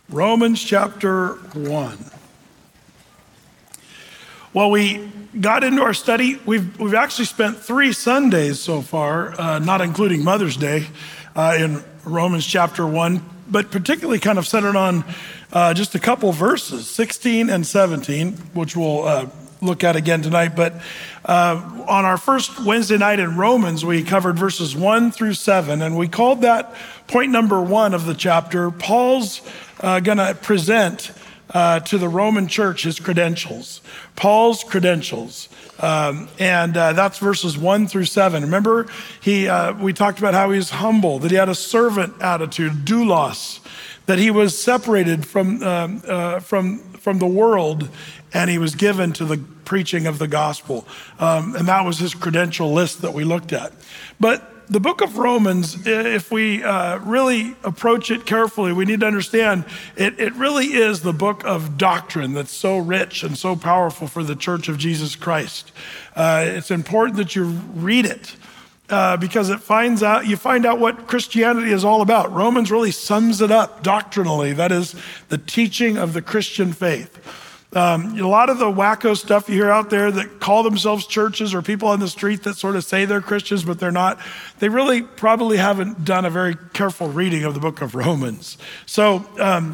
Romans chapter 1. Well, we got into our study. We've actually spent 3 Sundays so far, not including Mother's Day, in Romans chapter 1, but particularly kind of centered on just a couple verses, 16 and 17, which we'll look at again tonight. But on our first Wednesday night in Romans, we covered verses 1 through 7, and we called that point number 1 of the chapter. Paul's going to present to the Roman church his credentials, Paul's credentials. And that's verses 1 through 7. Remember, we talked about how he's humble, that he had a servant attitude, doulos, that he was separated from the world, and he was given to the preaching of the gospel. And that was his credential list that we looked at. But the book of Romans, if we really approach it carefully, we need to understand it really is the book of doctrine that's so rich and so powerful for the church of Jesus Christ. It's important that you read it because you find out what Christianity is all about. Romans really sums it up doctrinally. That is the teaching of the Christian faith. A lot of the wacko stuff you hear out there that call themselves churches, or people on the street that sort of say they're Christians, but they're not, they really probably haven't done a very careful reading of the book of Romans. So,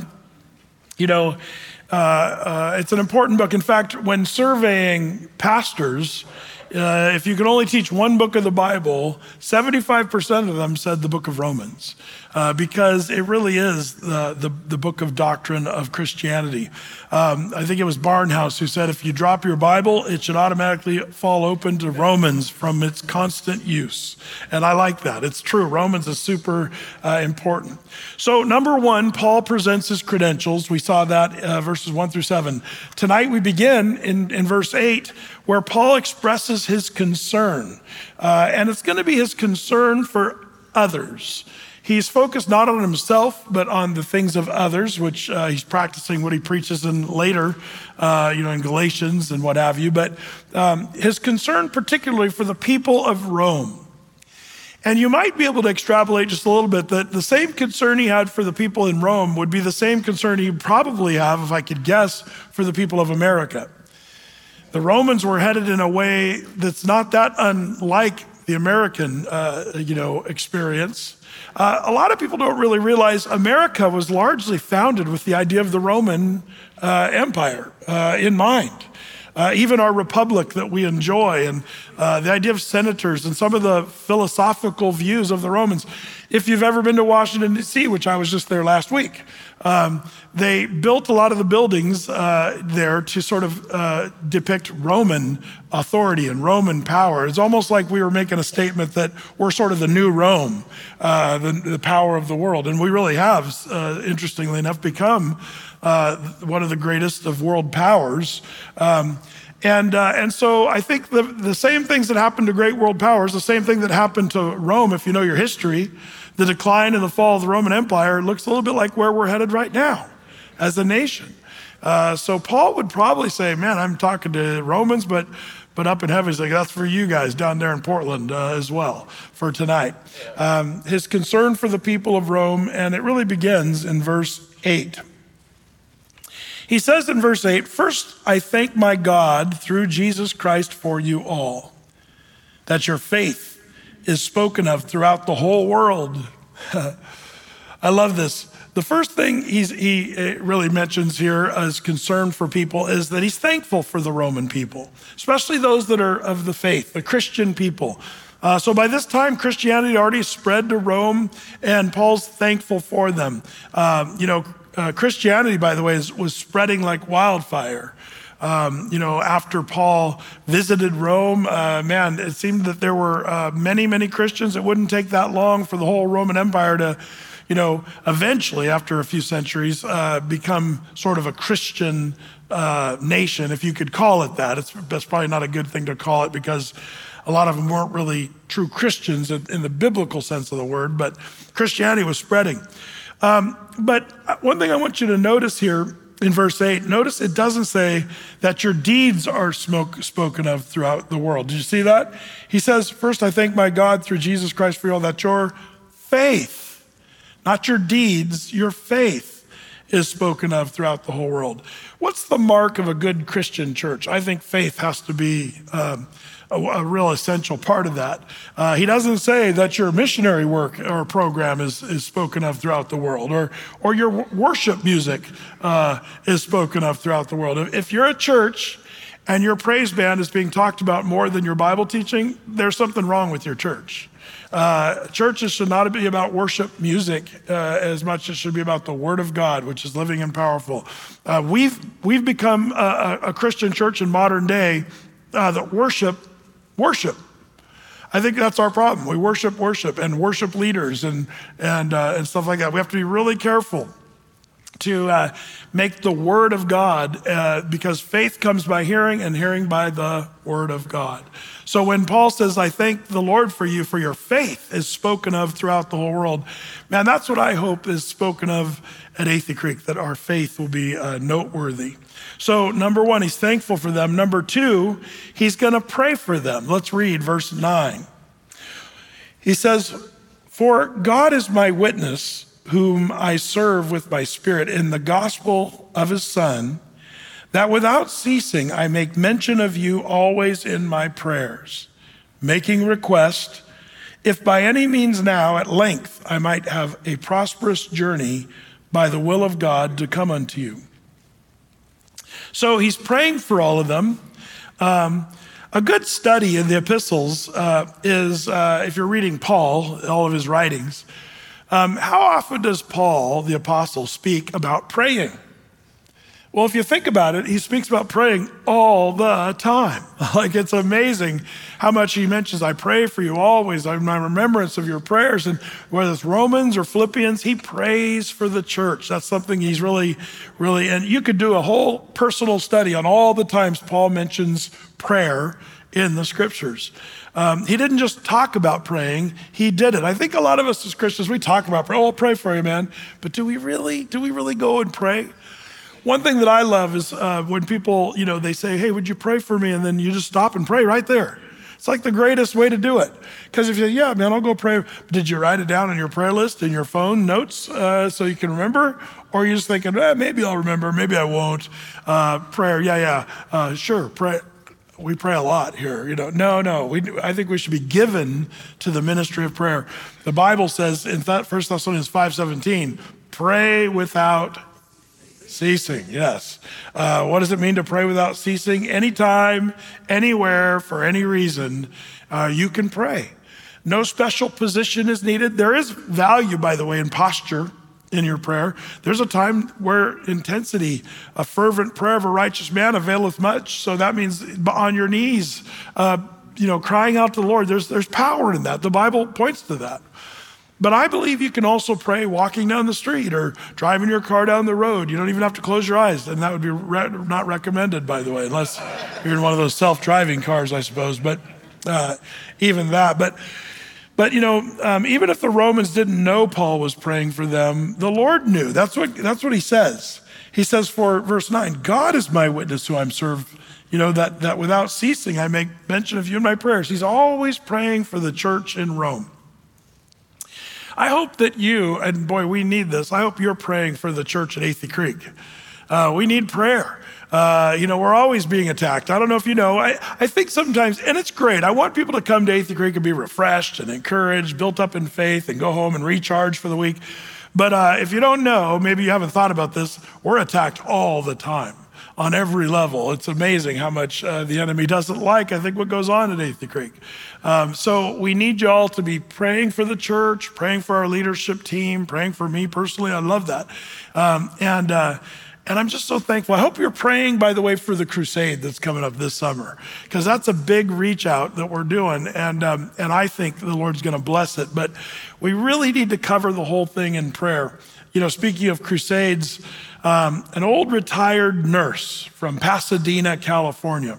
it's an important book. In fact, when surveying pastors, if you could only teach one book of the Bible, 75% of them said the book of Romans, because it really is the book of doctrine of Christianity. I think it was Barnhouse who said, if you drop your Bible, it should automatically fall open to Romans from its constant use. And I like that. It's true. Romans is super important. So number 1, Paul presents his credentials. We saw that verses 1 through 7. Tonight we begin in verse 8, where Paul expresses his concern. And it's going to be his concern for others. He's focused not on himself, but on the things of others, which he's practicing what he preaches in later, in Galatians and what have you. But his concern particularly for the people of Rome. And you might be able to extrapolate just a little bit that the same concern he had for the people in Rome would be the same concern he'd probably have, if I could guess, for the people of America. The Romans were headed in a way that's not that unlike the American, experience. A lot of people don't really realize America was largely founded with the idea of the Roman Empire in mind. Even our republic that we enjoy, and the idea of senators and some of the philosophical views of the Romans. If you've ever been to Washington, D.C., which I was just there last week, they built a lot of the buildings there to sort of depict Roman authority and Roman power. It's almost like we were making a statement that we're sort of the new Rome, the power of the world. And we really have, interestingly enough, become one of the greatest of world powers. And so I think the same things that happened to great world powers, the same thing that happened to Rome, if you know your history, the decline and the fall of the Roman Empire looks a little bit like where we're headed right now as a nation. So Paul would probably say, man, I'm talking to Romans, but up in heaven, he's like, that's for you guys down there in Portland as well for tonight. His concern for the people of Rome, and it really begins in verse 8. He says in verse 8, "First, I thank my God through Jesus Christ for you all, that your faith is spoken of throughout the whole world." I love this. The first thing he really mentions here as concern for people is that he's thankful for the Roman people, especially those that are of the faith, the Christian people. So by this time, Christianity already spread to Rome, and Paul's thankful for them. Christianity, by the way, was spreading like wildfire. After Paul visited Rome, it seemed that there were many, many Christians. It wouldn't take that long for the whole Roman Empire to, eventually, after a few centuries, become sort of a Christian nation, if you could call it that. That's probably not a good thing to call it, because a lot of them weren't really true Christians in the biblical sense of the word, but Christianity was spreading. But one thing I want you to notice here in verse 8, notice it doesn't say that your deeds are spoken of throughout the world. Did you see that? He says, "First, I thank my God through Jesus Christ for you all, that your faith," not your deeds, your faith. is spoken of throughout the whole world. What's the mark of a good Christian church? I think faith has to be a real essential part of that. He doesn't say that your missionary work or program is spoken of throughout the world, or your worship music is spoken of throughout the world. If you're a church and your praise band is being talked about more than your Bible teaching, there's something wrong with your church. Churches should not be about worship music as much as it should be about the Word of God, which is living and powerful. We've become a Christian church in modern day that worship. I think that's our problem. We worship and worship leaders and stuff like that. We have to be really careful to make the Word of God, because faith comes by hearing and hearing by the Word of God. So when Paul says, I thank the Lord for you, for your faith is spoken of throughout the whole world, man, that's what I hope is spoken of at Athey Creek, that our faith will be noteworthy. So number one, he's thankful for them. Number two, he's going to pray for them. Let's read verse 9. He says, for God is my witness, whom I serve with my spirit in the gospel of his Son, that without ceasing I make mention of you always in my prayers, making request, if by any means now at length I might have a prosperous journey by the will of God to come unto you. So he's praying for all of them. A good study in the epistles is, if you're reading Paul, all of his writings, how often does Paul, the apostle, speak about praying? Well, if you think about it, he speaks about praying all the time. Like, it's amazing how much he mentions, I pray for you always, I'm my remembrance of your prayers. And whether it's Romans or Philippians, he prays for the church. That's something he's really, and you could do a whole personal study on all the times Paul mentions prayer in the scriptures. He didn't just talk about praying, he did it. I think a lot of us as Christians, we talk about prayer. Oh, I'll pray for you, man. But do we really go and pray? One thing that I love is when people, they say, hey, would you pray for me? And then you just stop and pray right there. It's like the greatest way to do it. Because if you say, yeah, man, I'll go pray. Did you write it down on your prayer list in your phone notes so you can remember? Or are you just thinking, maybe I'll remember, maybe I won't. Prayer, sure, pray. We pray a lot here, No. I think we should be given to the ministry of prayer. The Bible says in 1 Thessalonians 5:17, pray without ceasing. Yes. What does it mean to pray without ceasing? Anytime, anywhere, for any reason, you can pray. No special position is needed. There is value, by the way, in posture in your prayer. There's a time where intensity, a fervent prayer of a righteous man availeth much. So that means on your knees, crying out to the Lord. There's power in that. The Bible points to that. But I believe you can also pray walking down the street or driving your car down the road. You don't even have to close your eyes. And that would be not recommended, by the way, unless you're in one of those self-driving cars, I suppose. But even that. But even if the Romans didn't know Paul was praying for them, the Lord knew. That's what he says. He says for verse 9, God is my witness who I'm served, that without ceasing I make mention of you in my prayers. He's always praying for the church in Rome. I hope that you, and boy, we need this, I hope you're praying for the church at Athey Creek. We need prayer. We're always being attacked. I don't know if you know, I think sometimes, and it's great, I want people to come to Athey Creek and be refreshed and encouraged, built up in faith, and go home and recharge for the week. But if you don't know, maybe you haven't thought about this, we're attacked all the time on every level. It's amazing how much the enemy doesn't like, I think, what goes on at Athey Creek. So we need you all to be praying for the church, praying for our leadership team, praying for me personally. I love that. And I'm just so thankful. I hope you're praying, by the way, for the crusade that's coming up this summer, because that's a big reach out that we're doing. And I think the Lord's going to bless it. But we really need to cover the whole thing in prayer. Speaking of crusades, an old retired nurse from Pasadena, California.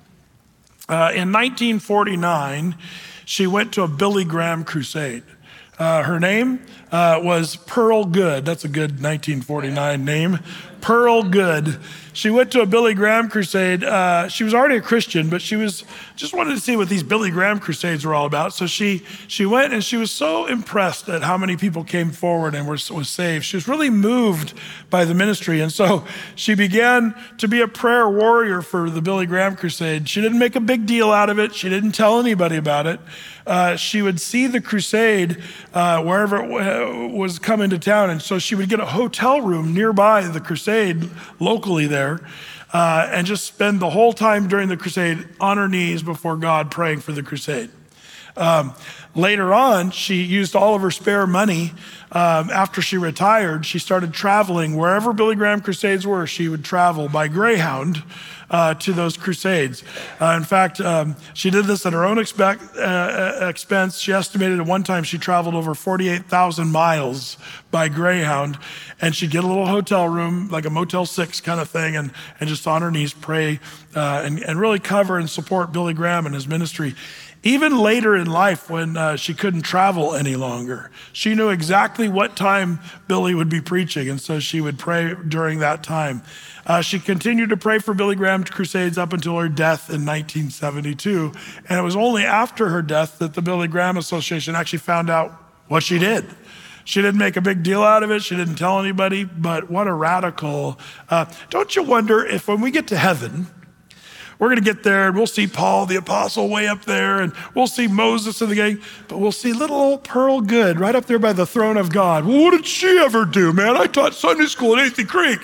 In 1949, she went to a Billy Graham crusade. Her name was Pearl Good. That's a good 1949 name. Pearl Good. She went to a Billy Graham crusade. She was already a Christian, but she was just wanted to see what these Billy Graham crusades were all about. So she went, and she was so impressed at how many people came forward and was saved. She was really moved by the ministry. And so she began to be a prayer warrior for the Billy Graham crusade. She didn't make a big deal out of it. She didn't tell anybody about it. She would see the crusade wherever it was coming to town. And so she would get a hotel room nearby the crusade locally there and just spend the whole time during the crusade on her knees before God praying for the crusade. Later on, she used all of her spare money. After she retired, she started traveling wherever Billy Graham crusades were. She would travel by Greyhound to those crusades. In fact, she did this at her own expense. She estimated at one time she traveled over 48,000 miles by Greyhound, and she'd get a little hotel room, like a Motel 6 kind of thing, and just on her knees pray and really cover and support Billy Graham and his ministry. Even later in life, when she couldn't travel any longer, she knew exactly what time Billy would be preaching, and so she would pray during that time. She continued to pray for Billy Graham's crusades up until her death in 1972, and it was only after her death that the Billy Graham Association actually found out what she did. She didn't make a big deal out of it. She didn't tell anybody, but what a radical. Don't you wonder if when we get to heaven, we're going to get there and we'll see Paul the apostle way up there, and we'll see Moses and the gang, but we'll see little old Pearl Good right up there by the throne of God. Well, what did she ever do, man? I taught Sunday school at Athey Creek.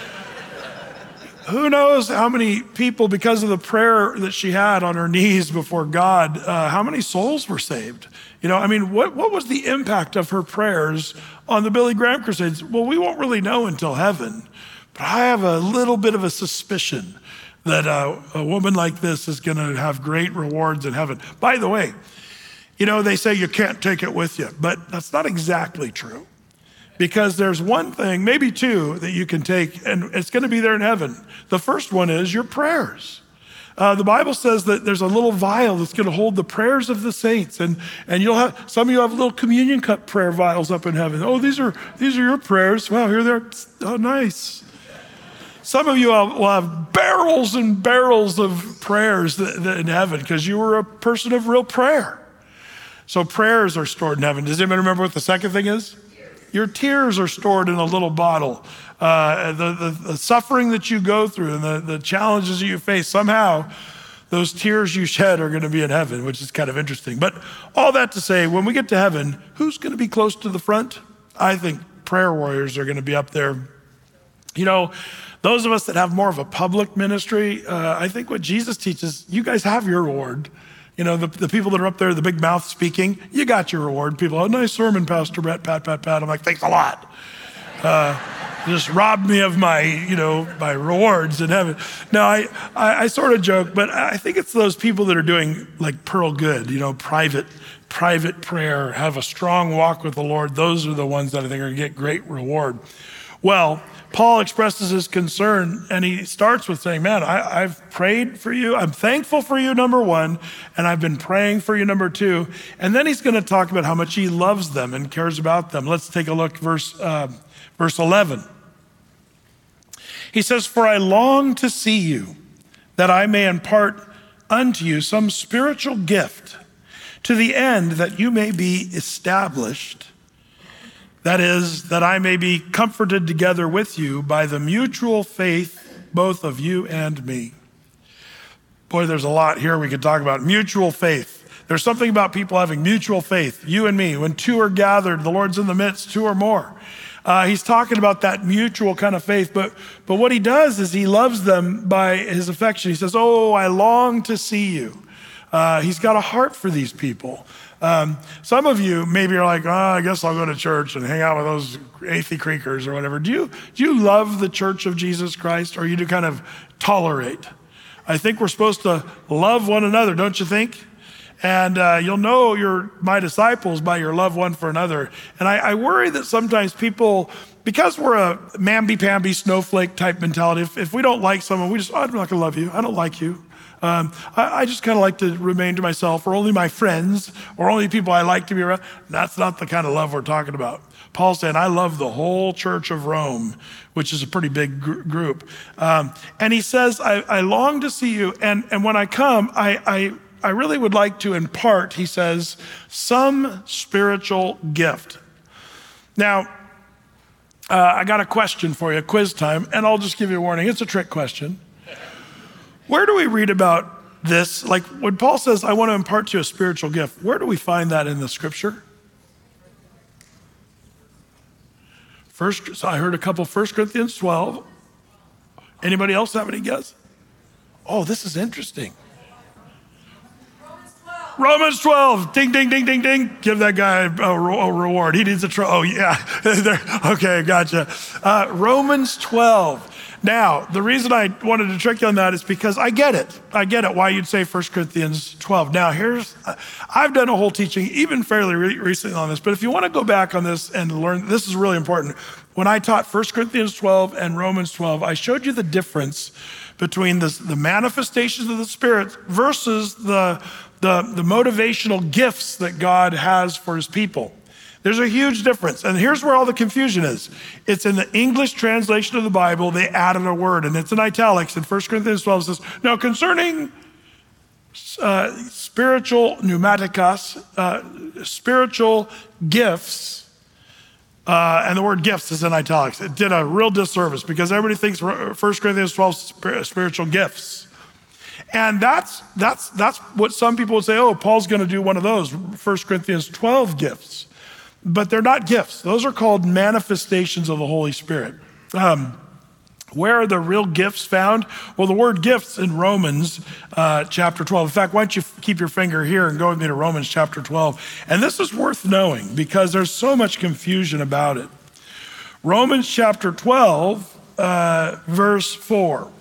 Who knows how many people, because of the prayer that she had on her knees before God, how many souls were saved? What was the impact of her prayers on the Billy Graham crusades? Well, we won't really know until heaven, but I have a little bit of a suspicion that a woman like this is going to have great rewards in heaven. By the way, they say you can't take it with you, but that's not exactly true. Because there's one thing, maybe two, that you can take, and it's going to be there in heaven. The first one is your prayers. The Bible says that there's a little vial that's going to hold the prayers of the saints, and some of you have little communion cup prayer vials up in heaven. Oh, these are your prayers. Wow, here they are. Oh, nice. Some of you will have barrels and barrels of prayers in heaven because you were a person of real prayer. So prayers are stored in heaven. Does anybody remember what the second thing is? Your tears are stored in a little bottle. The suffering that you go through and the challenges that you face, somehow those tears you shed are going to be in heaven, which is kind of interesting. But all that to say, when we get to heaven, who's going to be close to the front? I think prayer warriors are going to be up there. Those of us that have more of a public ministry, I think what Jesus teaches, you guys have your reward. The people that are up there, the big mouth speaking, you got your reward. People, oh, nice sermon, Pastor Brett, pat. I'm like, thanks a lot. Just robbed me of my rewards in heaven. Now, I sort of joke, but I think it's those people that are doing like Pearl Good, private prayer, have a strong walk with the Lord. Those are the ones that I think are going to get great reward. Well, Paul expresses his concern, and he starts with saying, man, I've prayed for you. I'm thankful for you, number one, and I've been praying for you, number two. And then he's going to talk about how much he loves them and cares about them. Let's take a look, verse 11. He says, for I long to see you, that I may impart unto you some spiritual gift, to the end that you may be established. That is, that I may be comforted together with you by the mutual faith, both of you and me. Boy, there's a lot here we could talk about. Mutual faith. There's something about people having mutual faith, you and me. When two are gathered, the Lord's in the midst, two or more. He's talking about that mutual kind of faith, but what he does is he loves them by his affection. He says, oh, I long to see you. He's got a heart for these people. Some of you maybe are like, I guess I'll go to church and hang out with those Athey Creekers or whatever. Do you love the Church of Jesus Christ, or you do kind of tolerate? I think we're supposed to love one another, don't you think? And you'll know you're my disciples by your love one for another. And I worry that sometimes people, because we're a mamby-pamby snowflake type mentality, if we don't like someone, I'm not gonna love you, I don't like you. I just kind of like to remain to myself, or only my friends, or only people I like to be around. That's not the kind of love we're talking about. Paul said, I love the whole church of Rome, which is a pretty big group. And he says, I long to see you. And when I come, I really would like to impart, he says, some spiritual gift. Now, I got a question for you, quiz time, and I'll just give you a warning. It's a trick question. Where do we read about this? Like when Paul says, I want to impart to you a spiritual gift, where do we find that in the scripture? So I heard a couple, 1 Corinthians 12. Anybody else have any guess? Oh, this is interesting. Romans 12. Ding, ding, ding, ding, ding. Give that guy a reward. He needs a oh, yeah. Okay, gotcha. Romans 12. Now, the reason I wanted to trick you on that is because I get it. I get it why you'd say 1 Corinthians 12. Now, I've done a whole teaching, even fairly recently on this, but if you want to go back on this and learn, this is really important. When I taught 1 Corinthians 12 and Romans 12, I showed you the difference between the manifestations of the Spirit versus the motivational gifts that God has for his people. There's a huge difference. And here's where all the confusion is. It's in the English translation of the Bible, they added a word, and it's in italics. In 1 Corinthians 12 it says, now concerning spiritual pneumatikos, spiritual gifts, and the word gifts is in italics. It did a real disservice because everybody thinks 1 Corinthians 12 spiritual gifts. And that's what some people would say, oh, Paul's going to do one of those, 1 Corinthians 12 gifts. But they're not gifts. Those are called manifestations of the Holy Spirit. Where are the real gifts found? Well, the word gifts in Romans chapter 12. In fact, why don't you keep your finger here and go with me to Romans chapter 12. And this is worth knowing because there's so much confusion about it. Romans chapter 12, verse 4.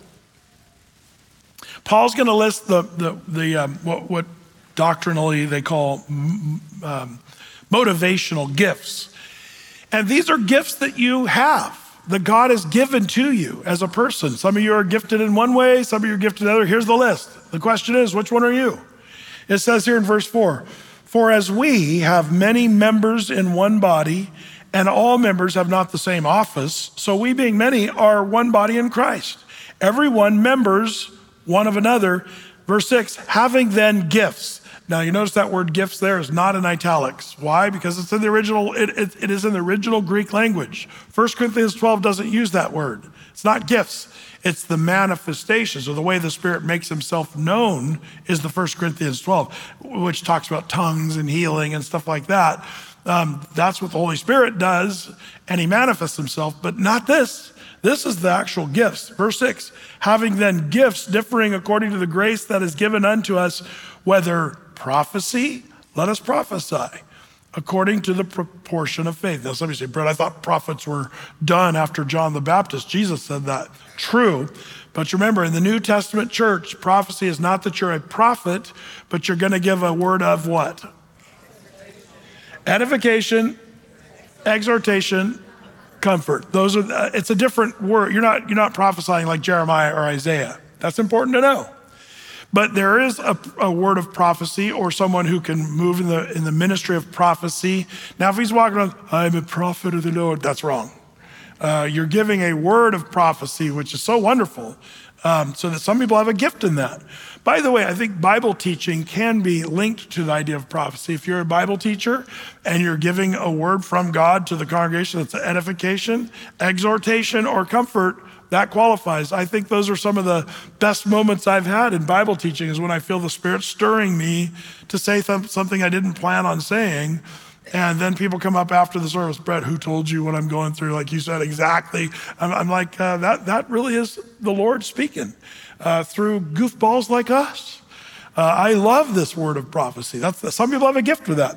Paul's going to list what doctrinally they call motivational gifts. And these are gifts that you have, that God has given to you as a person. Some of you are gifted in one way, some of you are gifted in another. Here's the list. The question is, which one are you? It says here in verse 4, for as we have many members in one body, and all members have not the same office, so we being many are one body in Christ. Everyone members one of another. Verse 6, having then gifts. Now you notice that word gifts there is not in italics. Why? Because it's in the original, it is in the original Greek language. 1 Corinthians 12 doesn't use that word. It's not gifts. It's the manifestations, or the way the Spirit makes himself known is the 1 Corinthians 12, which talks about tongues and healing and stuff like that. That's what the Holy Spirit does, and he manifests himself, but not this. This is the actual gifts. Verse 6, having then gifts differing according to the grace that is given unto us, whether prophecy, let us prophesy according to the proportion of faith. Now, somebody say, Brett, I thought prophets were done after John the Baptist. Jesus said that. True. But remember, in the New Testament church, prophecy is not that you're a prophet, but you're going to give a word of what? Edification, exhortation, comfort. Those are, it's a different word. You're not prophesying like Jeremiah or Isaiah. That's important to know. But there is a word of prophecy, or someone who can move in the ministry of prophecy. Now, if he's walking around, I'm a prophet of the Lord, that's wrong. You're giving a word of prophecy, which is so wonderful, so that some people have a gift in that. By the way, I think Bible teaching can be linked to the idea of prophecy. If you're a Bible teacher and you're giving a word from God to the congregation that's edification, exhortation, or comfort, that qualifies. I think those are some of the best moments I've had in Bible teaching, is when I feel the Spirit stirring me to say something I didn't plan on saying. And then people come up after the service, Brett, who told you what I'm going through? Like you said, exactly. I'm like, that really is the Lord speaking through goofballs like us. I love this word of prophecy. Some people have a gift with that.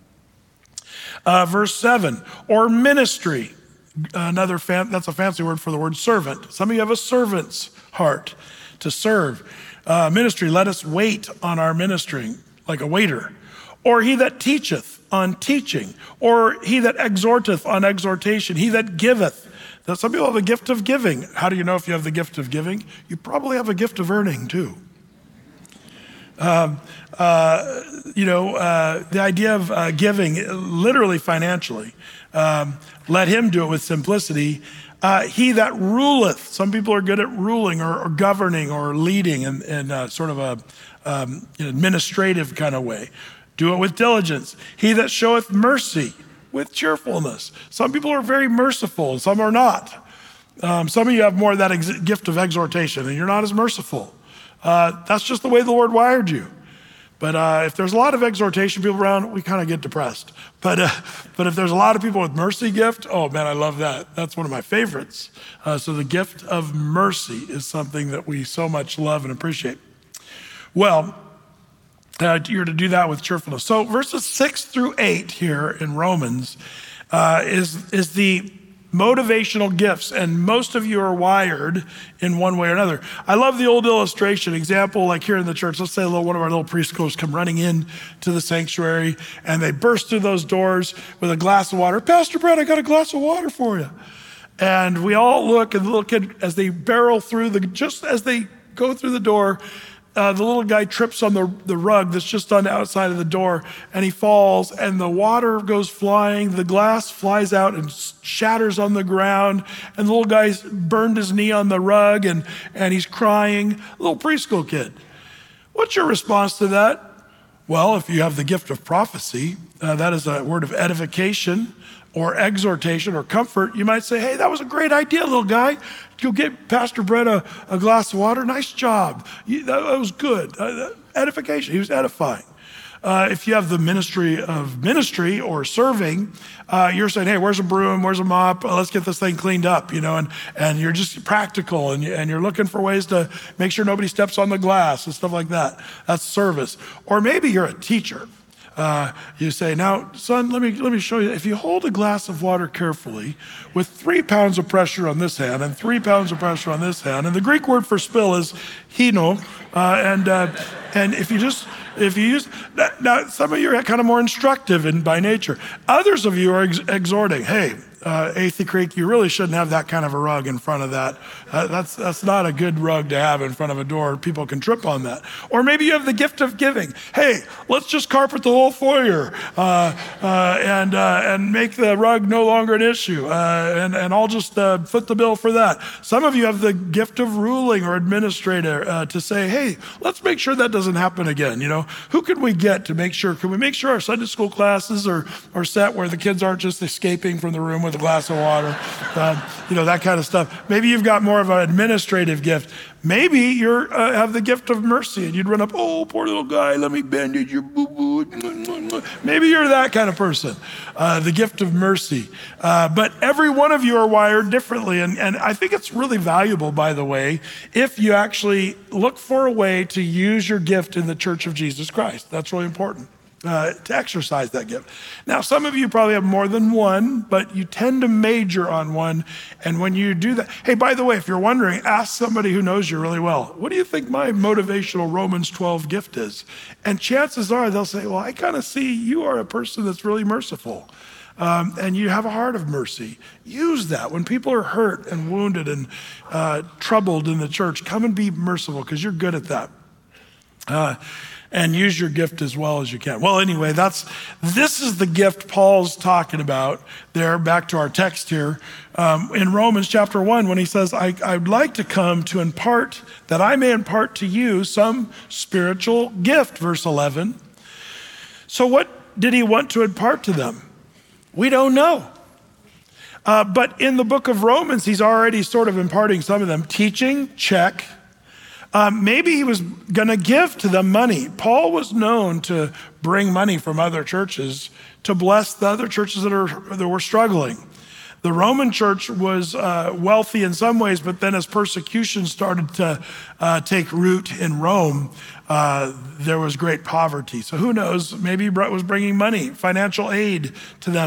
Verse 7, or ministry. That's a fancy word for the word servant. Some of you have a servant's heart to serve. Ministry, let us wait on our ministering. like a waiter, or he that teacheth on teaching, or he that exhorteth on exhortation, he that giveth. Now, some people have a gift of giving. How do you know if you have the gift of giving? You probably have a gift of earning too. The idea of giving, literally financially, let him do it with simplicity. He that ruleth, some people are good at ruling or governing or leading in sort of a administrative kind of way. Do it with diligence. He that showeth mercy with cheerfulness. Some people are very merciful and some are not. Some of you have more of that gift of exhortation and you're not as merciful. That's just the way the Lord wired you. But if there's a lot of exhortation people around, we kind of get depressed. But if there's a lot of people with mercy gift, oh man, I love that. That's one of my favorites. So the gift of mercy is something that we so much love and appreciate. Well, you're to do that with cheerfulness. So verses 6-8 here in Romans is the motivational gifts, and most of you are wired in one way or another. I love the old illustration example, like here in the church. Let's say one of our little preschoolers come running in to the sanctuary, and they burst through those doors with a glass of water. Pastor Brett, I got a glass of water for you. And we all look, and the little kid, as they barrel through, just as they go through the door, the little guy trips on the rug that's just on the outside of the door, and he falls, and the water goes flying. The glass flies out and shatters on the ground, and the little guy's burned his knee on the rug, and he's crying. Little preschool kid. What's your response to that? Well, if you have the gift of prophecy, that is a word of edification or exhortation or comfort. You might say, hey, that was a great idea, little guy. You'll get Pastor Brett a glass of water. Nice job. That was good. Edification. He was edifying. If you have the ministry of ministry or serving, you're saying, hey, where's a broom? Where's a mop? Let's get this thing cleaned up, and you're just practical and you're looking for ways to make sure nobody steps on the glass and stuff like that. That's service. Or maybe you're a teacher. You say, now, son, let me show you. If you hold a glass of water carefully with 3 pounds of pressure on this hand and 3 pounds of pressure on this hand, and the Greek word for spill is hino, and if you use, now some of you are kind of more instructive by nature. Others of you are exhorting, hey, Athey Creek, you really shouldn't have that kind of a rug in front of that. That's not a good rug to have in front of a door. People can trip on that. Or maybe you have the gift of giving. Hey, let's just carpet the whole foyer and make the rug no longer an issue. And I'll just foot the bill for that. Some of you have the gift of ruling or administrator to say, hey, let's make sure that doesn't happen again. Who can we get to make sure? Can we make sure our Sunday school classes are set where the kids aren't just escaping from the room with a glass of water, that kind of stuff. Maybe you've got more of an administrative gift. Maybe you have the gift of mercy and you'd run up, oh, poor little guy, let me bandage your boo-boo. Maybe you're that kind of person, the gift of mercy. But every one of you are wired differently. And I think it's really valuable, by the way, if you actually look for a way to use your gift in the Church of Jesus Christ. That's really important. To exercise that gift. Now, some of you probably have more than one, but you tend to major on one. And when you do that, hey, by the way, if you're wondering, ask somebody who knows you really well, what do you think my motivational Romans 12 gift is? And chances are they'll say, well, I kind of see you are a person that's really merciful. And you have a heart of mercy. Use that. When people are hurt and wounded and troubled in the church, come and be merciful because you're good at that. And use your gift as well as you can. Well, anyway, this is the gift Paul's talking about there, back to our text here, in Romans chapter 1, when he says, I'd like to come to impart, that I may impart to you some spiritual gift, verse 11. So what did he want to impart to them? We don't know. But in the book of Romans, he's already sort of imparting some of them. Teaching, check. Maybe he was going to give to them money. Paul was known to bring money from other churches to bless the other churches that were struggling. The Roman church was wealthy in some ways, but then as persecution started to take root in Rome, there was great poverty. So who knows, maybe Brett was bringing money, financial aid to them.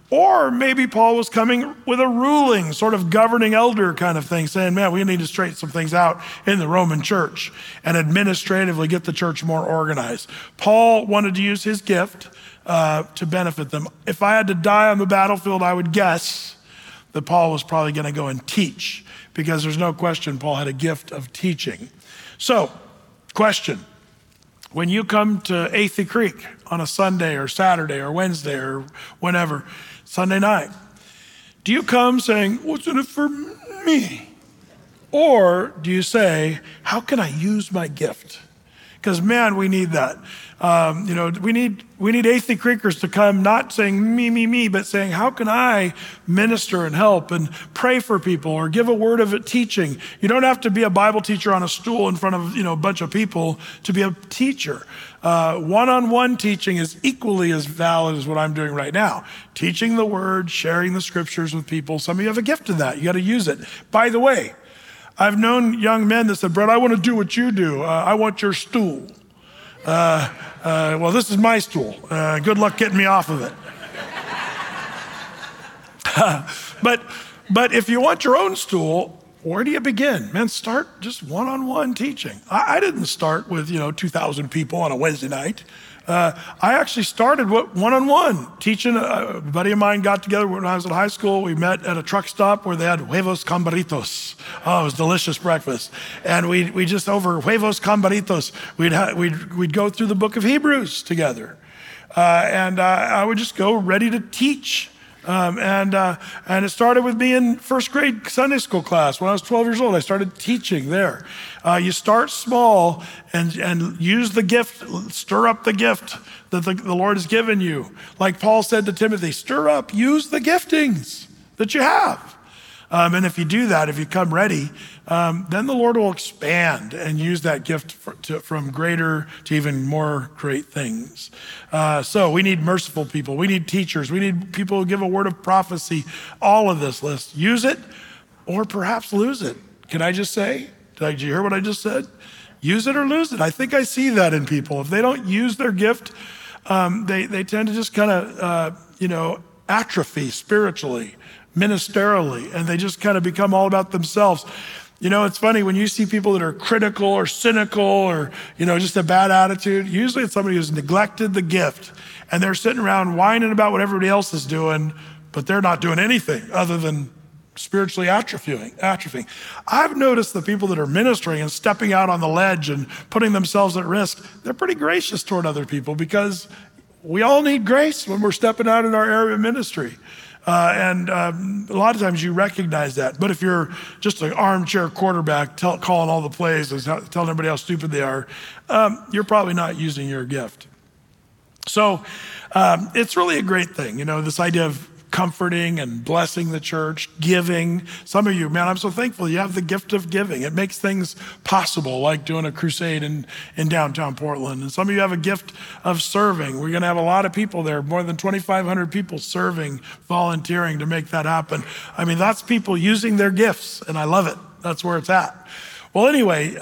Or maybe Paul was coming with a ruling, sort of governing elder kind of thing, saying, man, we need to straighten some things out in the Roman church and administratively get the church more organized. Paul wanted to use his gift to benefit them. If I had to die on the battlefield, I would guess that Paul was probably going to go and teach, because there's no question Paul had a gift of teaching. So, question. When you come to Athey Creek on a Sunday or Saturday or Wednesday or whenever, Sunday night, do you come saying, what's in it for me? Or do you say, how can I use my gift? Because man, we need that. We need Athey Creekers to come not saying me, but saying, how can I minister and help and pray for people or give a word of teaching? You don't have to be a Bible teacher on a stool in front of a bunch of people to be a teacher. One-on-one teaching is equally as valid as what I'm doing right now. Teaching the word, sharing the scriptures with people. Some of you have a gift in that. You got to use it. By the way, I've known young men that said, Brett, I want to do what you do. I want your stool. Well, this is my stool. Good luck getting me off of it. But if you want your own stool, where do you begin? Man, start just one-on-one teaching. I didn't start with, 2,000 people on a Wednesday night. I actually started one-on-one teaching. A buddy of mine got together when I was in high school. We met at a truck stop where they had huevos cambaritos. Oh, it was delicious breakfast. And we just over huevos cambaritos, we'd go through the book of Hebrews together. And I would just go ready to teach. And it started with me in first grade Sunday school class. When I was 12 years old, I started teaching there. You start small and use the gift, stir up the gift that the Lord has given you. Like Paul said to Timothy, stir up, use the giftings that you have. And if you do that, if you come ready, then the Lord will expand and use that gift from greater to even more great things. So we need merciful people. We need teachers. We need people who give a word of prophecy. All of this list. Use it or perhaps lose it. Can I just say? Did you hear what I just said? Use it or lose it. I think I see that in people. If they don't use their gift, they tend to just kind of, atrophy spiritually, ministerially, and they just kind of become all about themselves. It's funny when you see people that are critical or cynical or, just a bad attitude, usually it's somebody who's neglected the gift and they're sitting around whining about what everybody else is doing, but they're not doing anything other than spiritually atrophying. I've noticed the people that are ministering and stepping out on the ledge and putting themselves at risk, they're pretty gracious toward other people because we all need grace when we're stepping out in our area of ministry. And a lot of times you recognize that. But if you're just an armchair quarterback calling all the plays and telling everybody how stupid they are, you're probably not using your gift. So it's really a great thing, this idea of comforting and blessing the church, giving. Some of you, man, I'm so thankful you have the gift of giving. It makes things possible, like doing a crusade in downtown Portland. And some of you have a gift of serving. We're going to have a lot of people there, more than 2,500 people serving, volunteering to make that happen. I mean, that's people using their gifts, and I love it. That's where it's at. Well, anyway,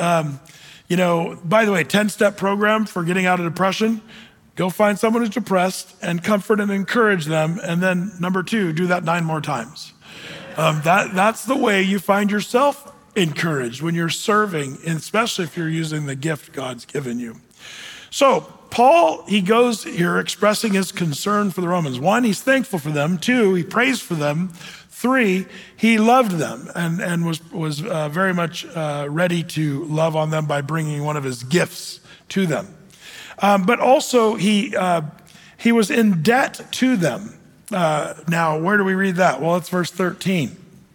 by the way, 10-step program for getting out of depression. Go find someone who's depressed and comfort and encourage them. And then number 2, do that 9 more times. That's the way you find yourself encouraged when you're serving, and especially if you're using the gift God's given you. So Paul, he goes here expressing his concern for the Romans. 1, he's thankful for them. 2, he prays for them. 3, he loved them and was very much ready to love on them by bringing one of his gifts to them. But also he was in debt to them. Now, where do we read that? Well, it's verse 13.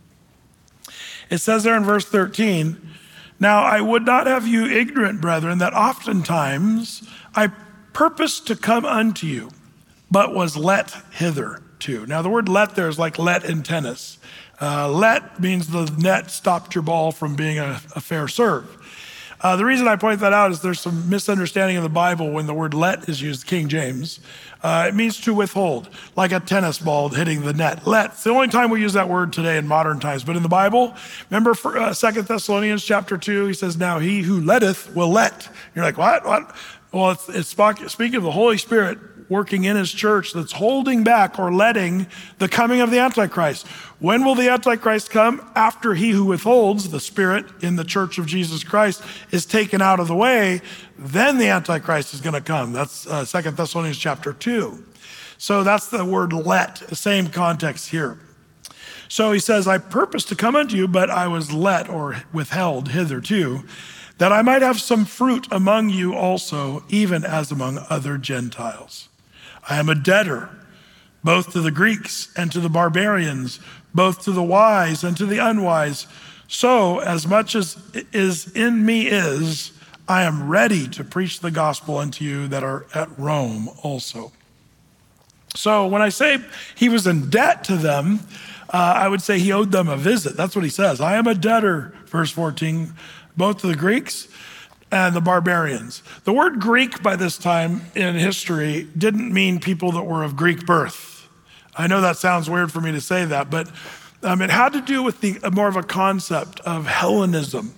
It says there in verse 13, now I would not have you ignorant, brethren, that oftentimes I purposed to come unto you, but was let hither to. Now, the word let there is like let in tennis. Let means the net stopped your ball from being a fair serve. The reason I point that out is there's some misunderstanding in the Bible when the word let is used, King James. It means to withhold, like a tennis ball hitting the net. Let, it's the only time we use that word today in modern times. But in the Bible, remember 2 Thessalonians chapter 2, he says, now he who letteth will let. You're like, what? Well, it's speaking of the Holy Spirit working in his church that's holding back or letting the coming of the Antichrist. When will the Antichrist come? After he who withholds the Spirit in the church of Jesus Christ is taken out of the way, then the Antichrist is going to come. That's 2 Thessalonians chapter 2. So that's the word let, same context here. So he says, I purpose to come unto you, but I was let or withheld hitherto, that I might have some fruit among you also, even as among other Gentiles. I am a debtor, both to the Greeks and to the barbarians, both to the wise and to the unwise. So as much as is in me is, I am ready to preach the gospel unto you that are at Rome also. So when I say he was in debt to them, I would say he owed them a visit. That's what he says. I am a debtor, verse 14, both to the Greeks and the barbarians. The word Greek by this time in history didn't mean people that were of Greek birth. I know that sounds weird for me to say that, but it had to do with more of a concept of Hellenism.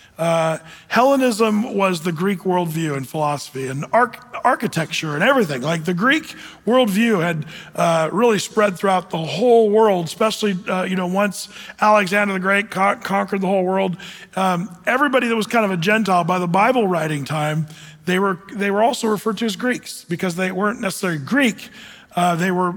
Hellenism was the Greek worldview and philosophy and architecture and everything. Like the Greek worldview had really spread throughout the whole world, especially once Alexander the Great conquered the whole world. Everybody that was kind of a Gentile by the Bible writing time, they were also referred to as Greeks because they weren't necessarily Greek. They were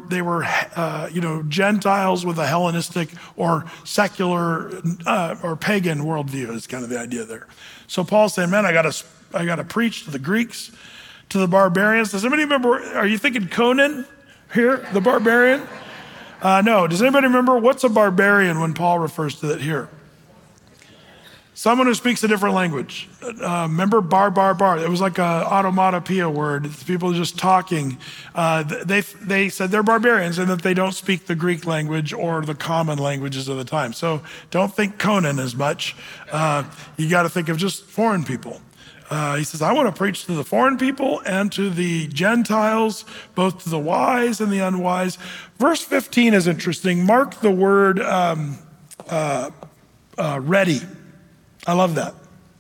Gentiles with a Hellenistic or secular or pagan worldview is kind of the idea there. So Paul's saying, man, I got to preach to the Greeks, to the barbarians. Does anybody remember, are you thinking Conan here, the barbarian? No, does anybody remember what's a barbarian when Paul refers to it here? Someone who speaks a different language. Remember bar. It was like a automatopoeia word. It's people just talking. They said they're barbarians and that they don't speak the Greek language or the common languages of the time. So don't think Conan as much. You got to think of just foreign people. He says, I want to preach to the foreign people and to the Gentiles, both to the wise and the unwise. Verse 15 is interesting. Mark the word ready. I love that.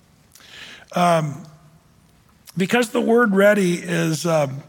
Because the word ready is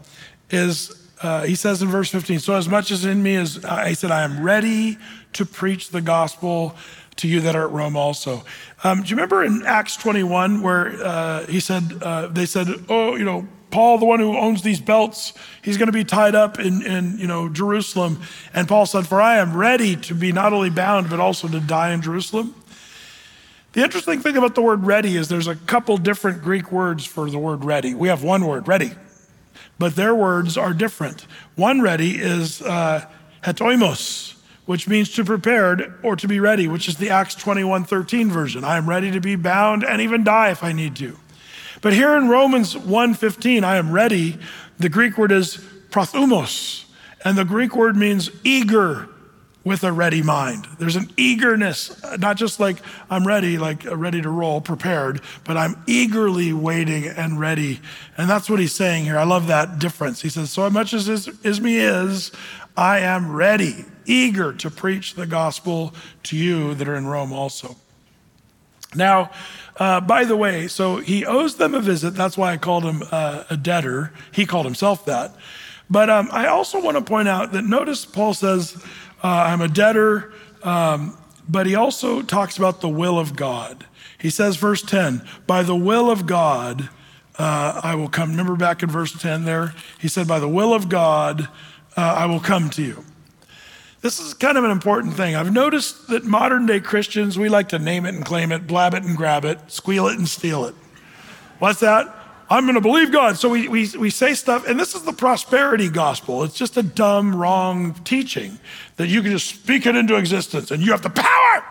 he says in verse 15, so as much as in me is, he said, I am ready to preach the gospel to you that are at Rome also. Do you remember in Acts 21 where they said, oh, Paul, the one who owns these belts, he's going to be tied up in Jerusalem. And Paul said, for I am ready to be not only bound, but also to die in Jerusalem. The interesting thing about the word ready is there's a couple different Greek words for the word ready. We have one word, ready, but their words are different. One ready is hetoimos, which means to prepared or to be ready, which is the Acts 21:13 version. I am ready to be bound and even die if I need to. But here in Romans 1:15, I am ready, the Greek word is prothumos, and the Greek word means eager, with a ready mind. There's an eagerness, not just like I'm ready, like ready to roll, prepared, but I'm eagerly waiting and ready. And that's what he's saying here. I love that difference. He says, so much as is me is, I am ready, eager to preach the gospel to you that are in Rome also. Now, by the way, so he owes them a visit. That's why I called him a debtor. He called himself that. But I also want to point out that notice Paul says, I'm a debtor, but he also talks about the will of God. He says, verse 10, by the will of God, I will come. Remember back in verse 10 there? He said, by the will of God, I will come to you. This is kind of an important thing. I've noticed that modern day Christians, we like to name it and claim it, blab it and grab it, squeal it and steal it. What's that? I'm going to believe God. So we say stuff, and this is the prosperity gospel. It's just a dumb, wrong teaching that you can just speak it into existence and you have the power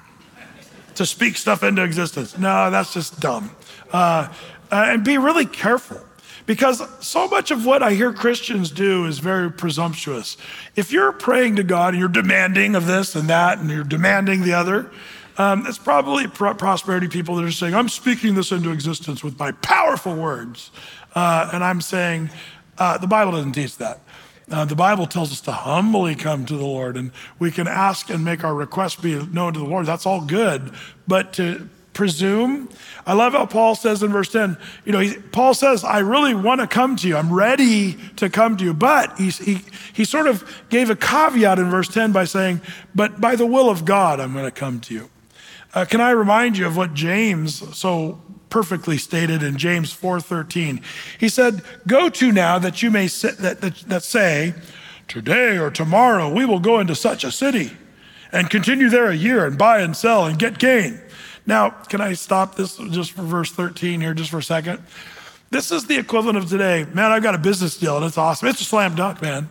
to speak stuff into existence. No, that's just dumb. And be really careful, because so much of what I hear Christians do is very presumptuous. If you're praying to God and you're demanding of this and that and you're demanding the other, it's probably prosperity people that are saying, I'm speaking this into existence with my powerful words. And I'm saying, the Bible doesn't teach that. The Bible tells us to humbly come to the Lord, and we can ask and make our requests be known to the Lord. That's all good. But to presume. I love how Paul says in verse 10, Paul says, I really want to come to you. I'm ready to come to you. But he sort of gave a caveat in verse 10 by saying, but by the will of God, I'm going to come to you. Can I remind you of what James so perfectly stated in James 4:13? He said, go to now that you may that say, today or tomorrow we will go into such a city and continue there a year and buy and sell and get gain. Now, can I stop this just for verse 13 here just for a second? This is the equivalent of today. Man, I've got a business deal and it's awesome. It's a slam dunk, man.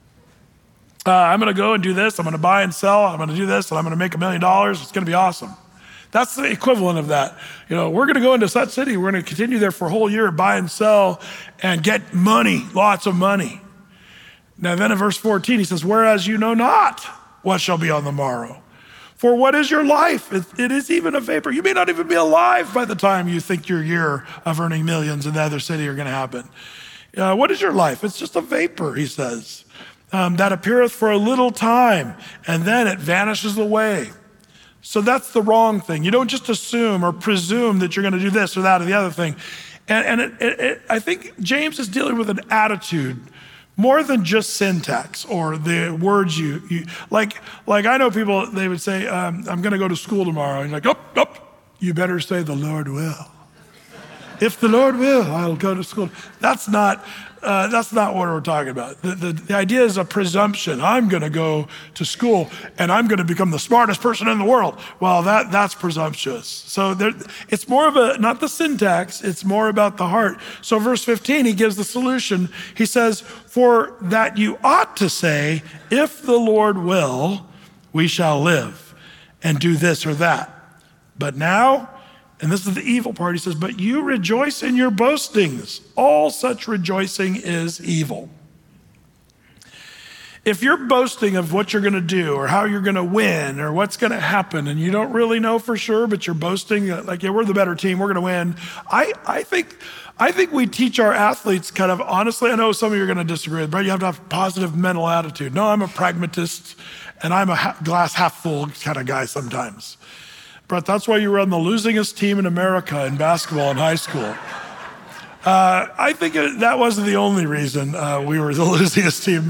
I'm going to go and do this. I'm going to buy and sell. I'm going to do this and I'm going to make $1 million. It's going to be awesome. That's the equivalent of that. We're going to go into such city. We're going to continue there for a whole year, buy and sell and get money, lots of money. Now then in verse 14, he says, whereas you know not what shall be on the morrow. For what is your life? It is even a vapor. You may not even be alive by the time you think your year of earning millions in the other city are going to happen. What is your life? It's just a vapor, he says, that appeareth for a little time, and then it vanishes away. So that's the wrong thing. You don't just assume or presume that you're going to do this or that or the other thing. And I think James is dealing with an attitude more than just syntax or the words you like I know people, they would say, I'm going to go to school tomorrow. And you're like, oh, you better say the Lord will. If the Lord will, I'll go to school. That's not what we're talking about. The idea is a presumption. I'm going to go to school and I'm going to become the smartest person in the world. Well, that's presumptuous. So it's more of not the syntax, it's more about the heart. So verse 15, he gives the solution. He says, for that you ought to say, if the Lord will, we shall live and do this or that. But now, and this is the evil part, he says, but you rejoice in your boastings. All such rejoicing is evil. If you're boasting of what you're going to do or how you're going to win or what's going to happen and you don't really know for sure, but you're boasting like, yeah, we're the better team, we're going to win. I think we teach our athletes kind of, honestly, I know some of you are going to disagree, but you have to have a positive mental attitude. No, I'm a pragmatist and I'm a glass half full kind of guy sometimes. But that's why you were on the losingest team in America in basketball in high school. I think that wasn't the only reason we were the losingest team,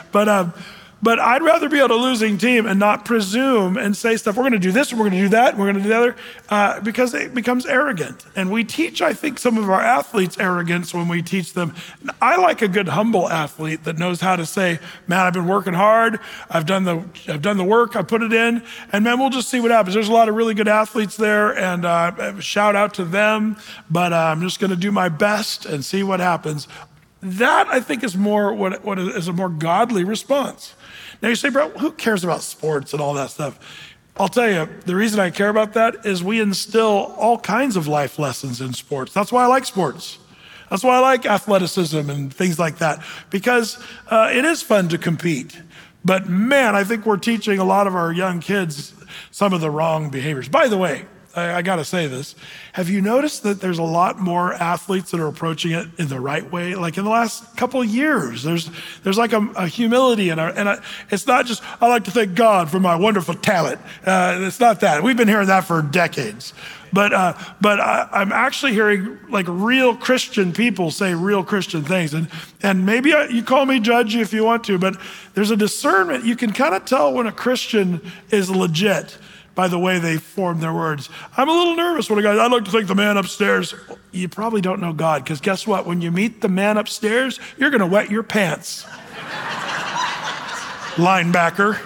but I'd rather be on a losing team and not presume and say stuff, we're going to do this, and we're going to do that, and we're going to do the other, because it becomes arrogant. And we teach, I think, some of our athletes arrogance when we teach them. I like a good humble athlete that knows how to say, man, I've been working hard, I've done the work, I put it in, and man, we'll just see what happens. There's a lot of really good athletes there, and shout out to them, but I'm just going to do my best and see what happens. That, I think, is more what is a more godly response. Now you say, bro, who cares about sports and all that stuff? I'll tell you, the reason I care about that is we instill all kinds of life lessons in sports. That's why I like sports. That's why I like athleticism and things like that, because it is fun to compete. But man, I think we're teaching a lot of our young kids some of the wrong behaviors. By the way, I got to say this. Have you noticed that there's a lot more athletes that are approaching it in the right way? Like in the last couple of years, there's like a humility it's not just, I like to thank God for my wonderful talent. It's not that. We've been hearing that for decades. But I'm actually hearing like real Christian people say real Christian things. And maybe you call me judgy if you want to, but there's a discernment. You can kind of tell when a Christian is legit by the way they form their words. I'm a little nervous when a guy, I'd like to thank the man upstairs. You probably don't know God, because guess what? When you meet the man upstairs, you're going to wet your pants. Linebacker.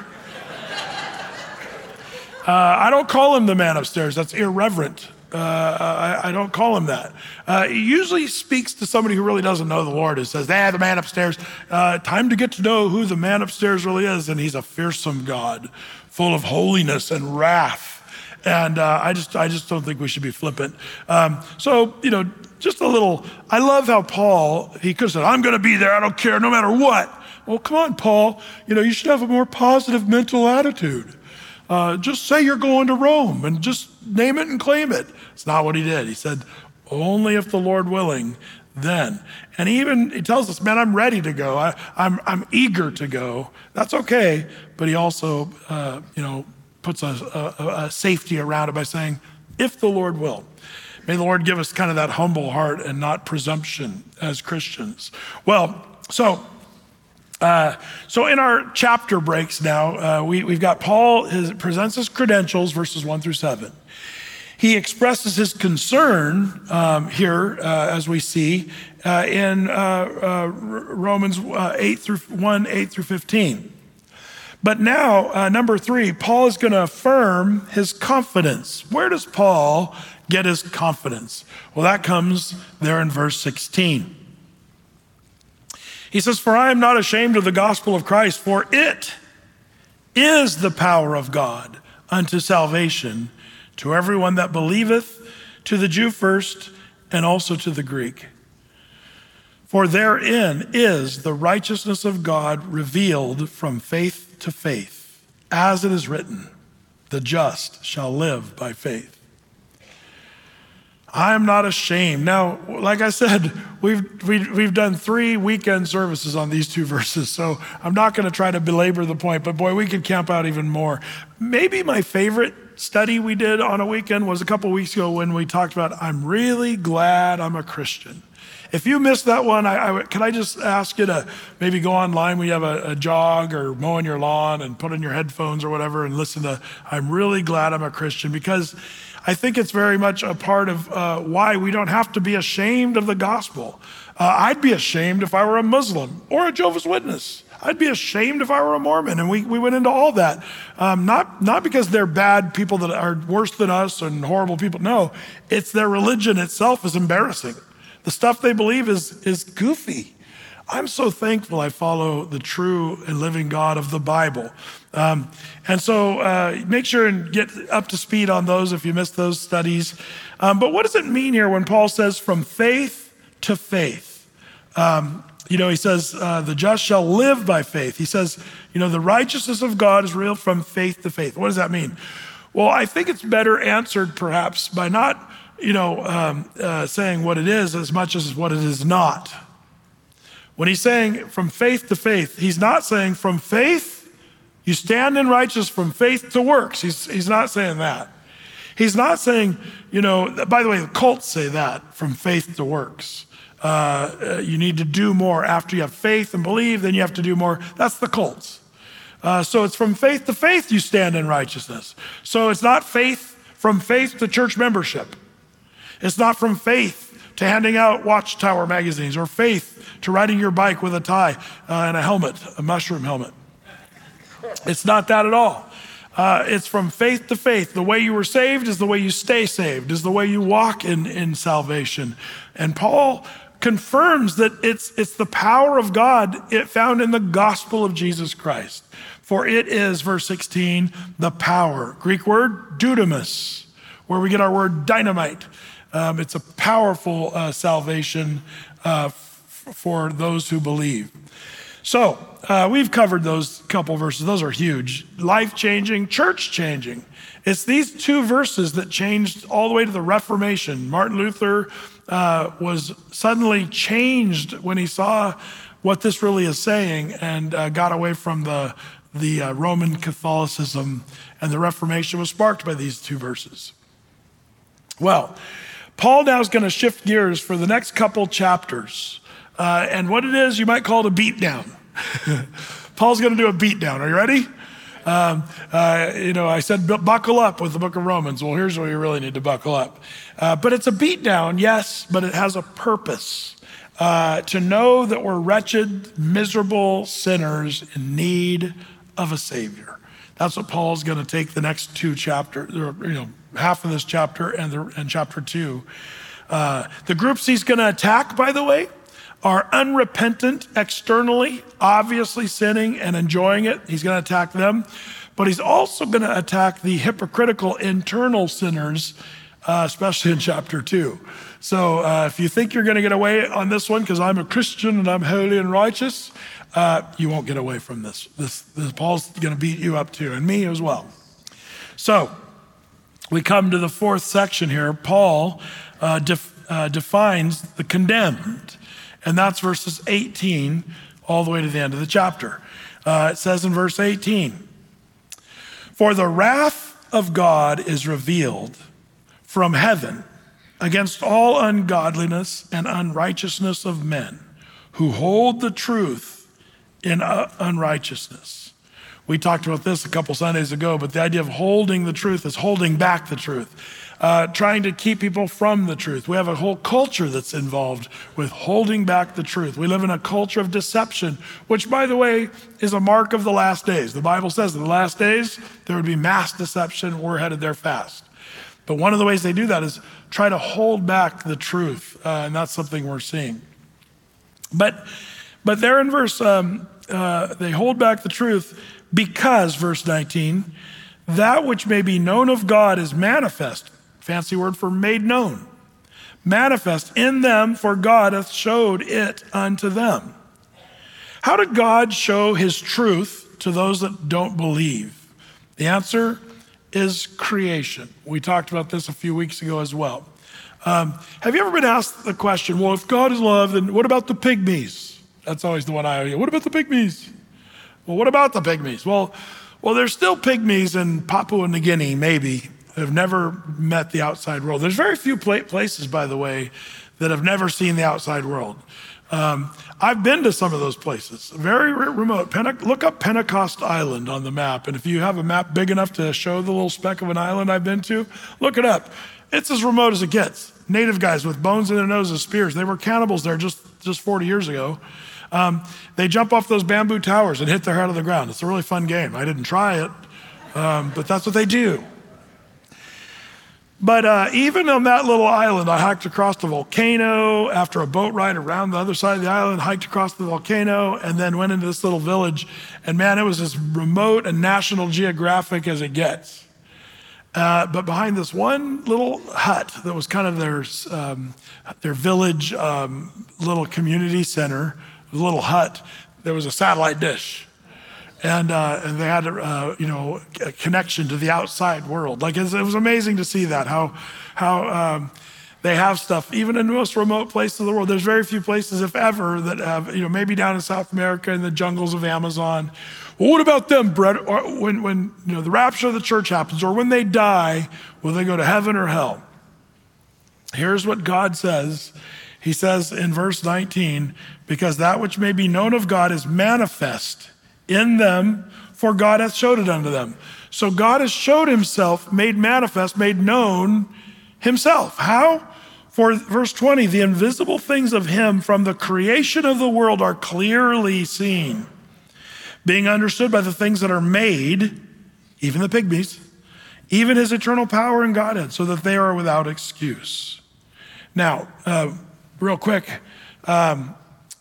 I don't call him the man upstairs. That's irreverent. I don't call him that. He usually speaks to somebody who really doesn't know the Lord and says, the man upstairs. Time to get to know who the man upstairs really is. And he's a fearsome God, full of holiness and wrath. And I just don't think we should be flippant. So, just a little, I love how Paul, he could have said, I'm going to be there. I don't care no matter what. Well, come on, Paul. You should have a more positive mental attitude. Just say you're going to Rome and just name it and claim it. It's not what he did. He said, only if the Lord willing, then. And he tells us, man, I'm ready to go. I'm eager to go. That's okay. But he also, puts a safety around it by saying, if the Lord will. May the Lord give us kind of that humble heart and not presumption as Christians. Well, so in our chapter breaks now, we've got Paul presents his credentials, verses 1 through 7. He expresses his concern here, as we see, in Romans 8 through 15. But now, number 3, Paul is going to affirm his confidence. Where does Paul get his confidence? Well, that comes there in verse 16. He says, "For I am not ashamed of the gospel of Christ, for it is the power of God unto salvation to everyone that believeth, to the Jew first, and also to the Greek. For therein is the righteousness of God revealed from faith to faith, as it is written, the just shall live by faith." I am not ashamed. Now, like I said, we've done 3 weekend services on these 2 verses, so I'm not going to try to belabor the point, but boy, we could camp out even more. Maybe my favorite study we did on a weekend was a couple weeks ago when we talked about, I'm really glad I'm a Christian. If you missed that one, can I just ask you to maybe go online when you have a jog or mowing your lawn and put in your headphones or whatever and listen to, I'm really glad I'm a Christian, because I think it's very much a part of why we don't have to be ashamed of the gospel. I'd be ashamed if I were a Muslim or a Jehovah's Witness. I'd be ashamed if I were a Mormon, and we went into all that. Not because they're bad people that are worse than us and horrible people. No, it's their religion itself is embarrassing. The stuff they believe is goofy. I'm so thankful I follow the true and living God of the Bible. And so make sure and get up to speed on those if you missed those studies. But what does it mean here when Paul says from faith to faith? He says, the just shall live by faith. He says, the righteousness of God is real from faith to faith. What does that mean? Well, I think it's better answered perhaps by not, saying what it is as much as what it is not. When he's saying from faith to faith, he's not saying from faith, you stand in righteousness from faith to works. He's not saying that. He's not saying, by the way, the cults say that, from faith to works. You need to do more after you have faith and believe, then you have to do more. That's the cults. So it's from faith to faith you stand in righteousness. So it's not from faith to church membership. It's not from faith to handing out Watchtower magazines, or faith to riding your bike with a tie and a helmet, a mushroom helmet. It's not that at all. It's from faith to faith. The way you were saved is the way you stay saved, is the way you walk in salvation. And Paul confirms that it's the power of God found in the gospel of Jesus Christ. For it is, verse 16, the power. Greek word, dunamis, where we get our word dynamite. It's a powerful salvation for those who believe. So we've covered those couple verses. Those are huge. Life-changing, church-changing. It's these 2 verses that changed all the way to the Reformation. Martin Luther was suddenly changed when he saw what this really is saying, and got away from the Roman Catholicism, and the Reformation was sparked by these 2 verses. Well, Paul now is going to shift gears for the next couple chapters. And what it is, you might call it a beatdown. Paul's going to do a beatdown. Are you ready? I said buckle up with the book of Romans. Well, here's where you really need to buckle up. But it's a beatdown, yes, but it has a purpose. To know that we're wretched, miserable sinners in need of a Savior. That's what Paul's going to take the next 2 chapters, half of this chapter and chapter 2. The groups he's going to attack, by the way, are unrepentant externally, obviously sinning and enjoying it. He's going to attack them. But he's also going to attack the hypocritical internal sinners, especially in chapter 2. So if you think you're going to get away on this one because I'm a Christian and I'm holy and righteous, you won't get away from this. This Paul's going to beat you up too, and me as well. So we come to the 4th section here. Paul defines the condemned. And that's verses 18 all the way to the end of the chapter. It says in verse 18, "For the wrath of God is revealed from heaven against all ungodliness and unrighteousness of men who hold the truth in unrighteousness. We talked about this a couple Sundays ago, but the idea of holding the truth is holding back the truth, trying to keep people from the truth. We have a whole culture that's involved with holding back the truth. We live in a culture of deception, which, by the way, is a mark of the last days. The Bible says in the last days, there would be mass deception. We're headed there fast. But one of the ways they do that is try to hold back the truth, and that's something we're seeing. But there in verse, they hold back the truth because, verse 19, that which may be known of God is manifest. Fancy word for made known. Manifest in them, for God hath showed it unto them. How did God show his truth to those that don't believe? The answer is creation. We talked about this a few weeks ago as well. Have you ever been asked the question, well, if God is love, then what about the pygmies? That's always the one I hear. What about the pygmies? Well, what about the pygmies? Well, there's still pygmies in Papua New Guinea, maybe, that have never met the outside world. There's very few places, by the way, that have never seen the outside world. I've been to some of those places, very remote. Look up Pentecost Island on the map, and if you have a map big enough to show the little speck of an island I've been to, look it up. It's as remote as it gets. Native guys with bones in their noses, spears. They were cannibals there just 40 years ago. They jump off those bamboo towers and hit their head on the ground. It's a really fun game. I didn't try it, but that's what they do. But even on that little island, I hiked across the volcano after a boat ride around the other side of the island, hiked across the volcano, and then went into this little village. And man, it was as remote and National Geographic as it gets. But behind this one little hut that was kind of their village little community center, a little hut, there was a satellite dish. And they had a connection to the outside world. Like it was amazing to see that, how they have stuff, even in the most remote places of the world. There's very few places, if ever, that have, maybe down in South America in the jungles of Amazon. Well, what about them, Brett? Or when the rapture of the church happens, or when they die, will they go to heaven or hell? Here's what God says. He says in verse 19, because that which may be known of God is manifest in them, for God hath showed it unto them. So God has showed himself, made manifest, made known himself. How? For verse 20, the invisible things of him from the creation of the world are clearly seen, being understood by the things that are made, even the pygmies, even his eternal power and Godhead, so that they are without excuse. Now, real quick, the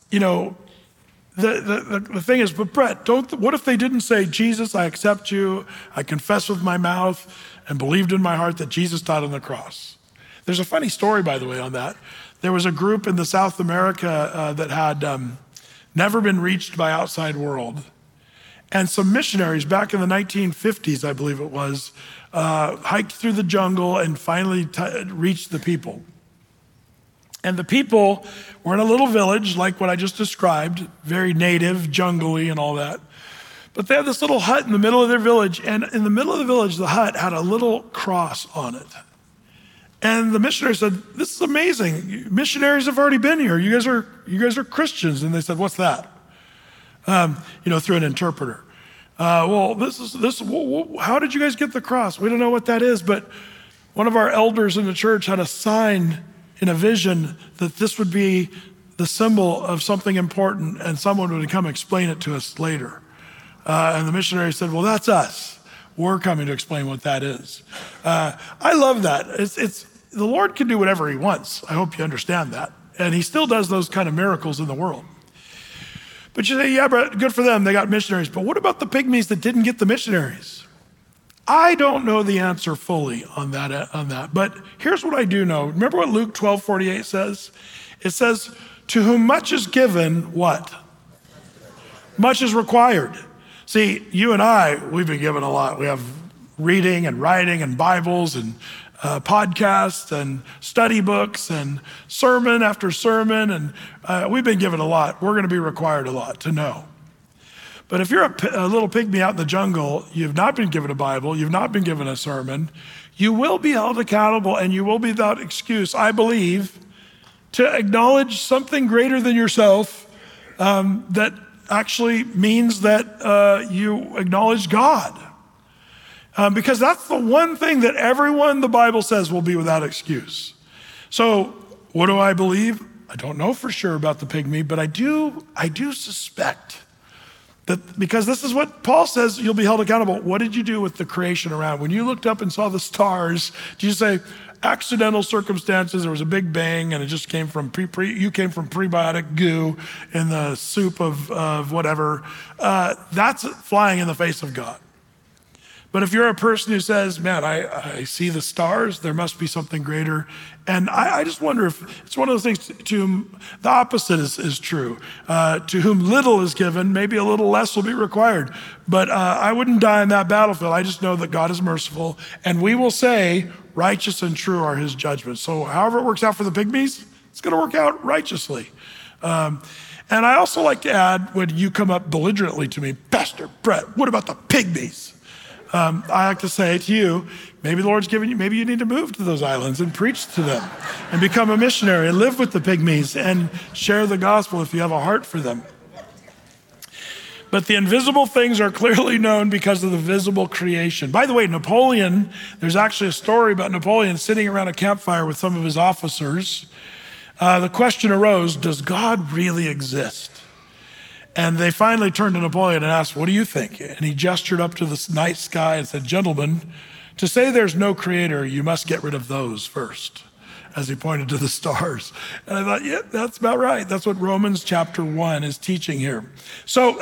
thing is, but Brett, what if they didn't say, Jesus, I accept you, I confess with my mouth and believed in my heart that Jesus died on the cross? There's a funny story, by the way, on that. There was a group in the South America that had never been reached by outside world. And some missionaries back in the 1950s, I believe it was, hiked through the jungle and finally reached the people. And the people were in a little village, like what I just described, very native, jungly and all that. But they had this little hut in the middle of their village, and in the middle of the village, the hut had a little cross on it. And the missionary said, this is amazing. Missionaries have already been here. You guys are Christians. And they said, what's that? Through an interpreter. How did you guys get the cross? We don't know what that is, but one of our elders in the church had a sign in a vision that this would be the symbol of something important, and someone would come explain it to us later. And the missionary said, well, that's us. We're coming to explain what that is. I love that. It's the Lord can do whatever he wants. I hope you understand that. And he still does those kind of miracles in the world. But you say, yeah, but good for them. They got missionaries. But what about the pygmies that didn't get the missionaries? I don't know the answer fully on that. But here's what I do know. Remember what Luke 12:48 says? It says, to whom much is given, what? Much is required. See, you and I, we've been given a lot. We have reading and writing and Bibles and podcasts and study books and sermon after sermon. And we've been given a lot. We're going to be required a lot to know. But if you're a little pygmy out in the jungle, you've not been given a Bible, you've not been given a sermon, You will be held accountable and you will be without excuse, I believe, to acknowledge something greater than yourself that actually means that you acknowledge God. Because that's the one thing that everyone the Bible says will be without excuse. So what do I believe? I don't know for sure about the pygmy, but I do suspect that, because this is what Paul says, you'll be held accountable. What did you do with the creation around? When you looked up and saw the stars, did you say, accidental circumstances, there was a big bang and it just came from you came from prebiotic goo in the soup of whatever? That's flying in the face of God. But if you're a person who says, man, I see the stars, there must be something greater. And I just wonder if it's one of those things to whom the opposite is true. To whom little is given, maybe a little less will be required. But I wouldn't die in that battlefield. I just know that God is merciful. And we will say, righteous and true are his judgments. So however it works out for the pygmies, it's going to work out righteously. And I also like to add, when you come up belligerently to me, Pastor Brett, what about the pygmies? I like to say to you, maybe the Lord's given you, maybe you need to move to those islands and preach to them and become a missionary and live with the pygmies and share the gospel if you have a heart for them. But the invisible things are clearly known because of the visible creation. By the way, Napoleon, there's actually a story about Napoleon sitting around a campfire with some of his officers. The question arose, does God really exist? And they finally turned to Napoleon and asked, what do you think? And he gestured up to the night sky and said, gentlemen, to say there's no creator, you must get rid of those first, as he pointed to the stars. And I thought, yeah, that's about right. That's what Romans chapter 1 is teaching here. So,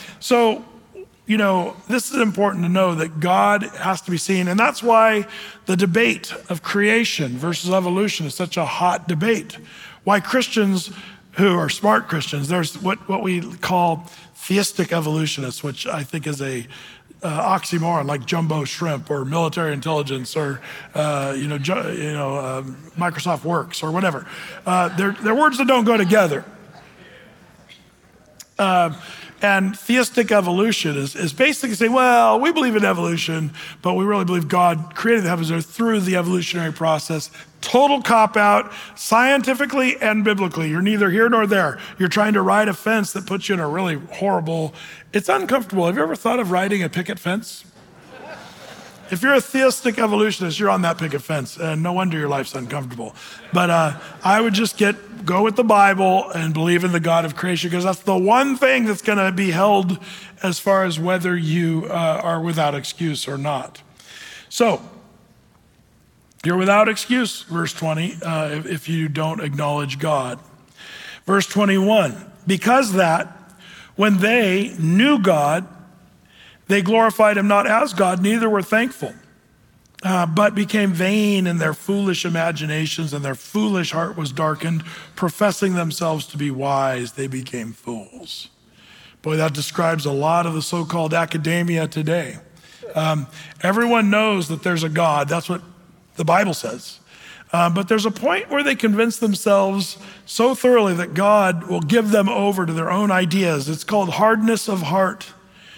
you know, this is important to know that God has to be seen. And that's why the debate of creation versus evolution is such a hot debate. Why Christians who are smart Christians, there's what we call theistic evolutionists, which I think is a oxymoron, like jumbo shrimp or military intelligence or Microsoft Works or whatever. They're words that don't go together. And theistic evolution is basically saying, well, we believe in evolution, but we really believe God created the heavens and earth through the evolutionary process. Total cop-out, scientifically and biblically. You're neither here nor there. You're trying to ride a fence that puts you in a really horrible, it's uncomfortable. Have you ever thought of riding a picket fence? If you're a theistic evolutionist, you're on that picket fence, and no wonder your life's uncomfortable. But I would just go with the Bible and believe in the God of creation, because that's the one thing that's going to be held as far as whether you are without excuse or not. So, you're without excuse, verse 20, if you don't acknowledge God. Verse 21, because that when they knew God, they glorified him not as God, neither were thankful, but became vain in their foolish imaginations, and their foolish heart was darkened. Professing themselves to be wise, they became fools. Boy, that describes a lot of the so-called academia today. Everyone knows that there's a God. That's what the Bible says. But there's a point where they convince themselves so thoroughly that God will give them over to their own ideas. It's called hardness of heart.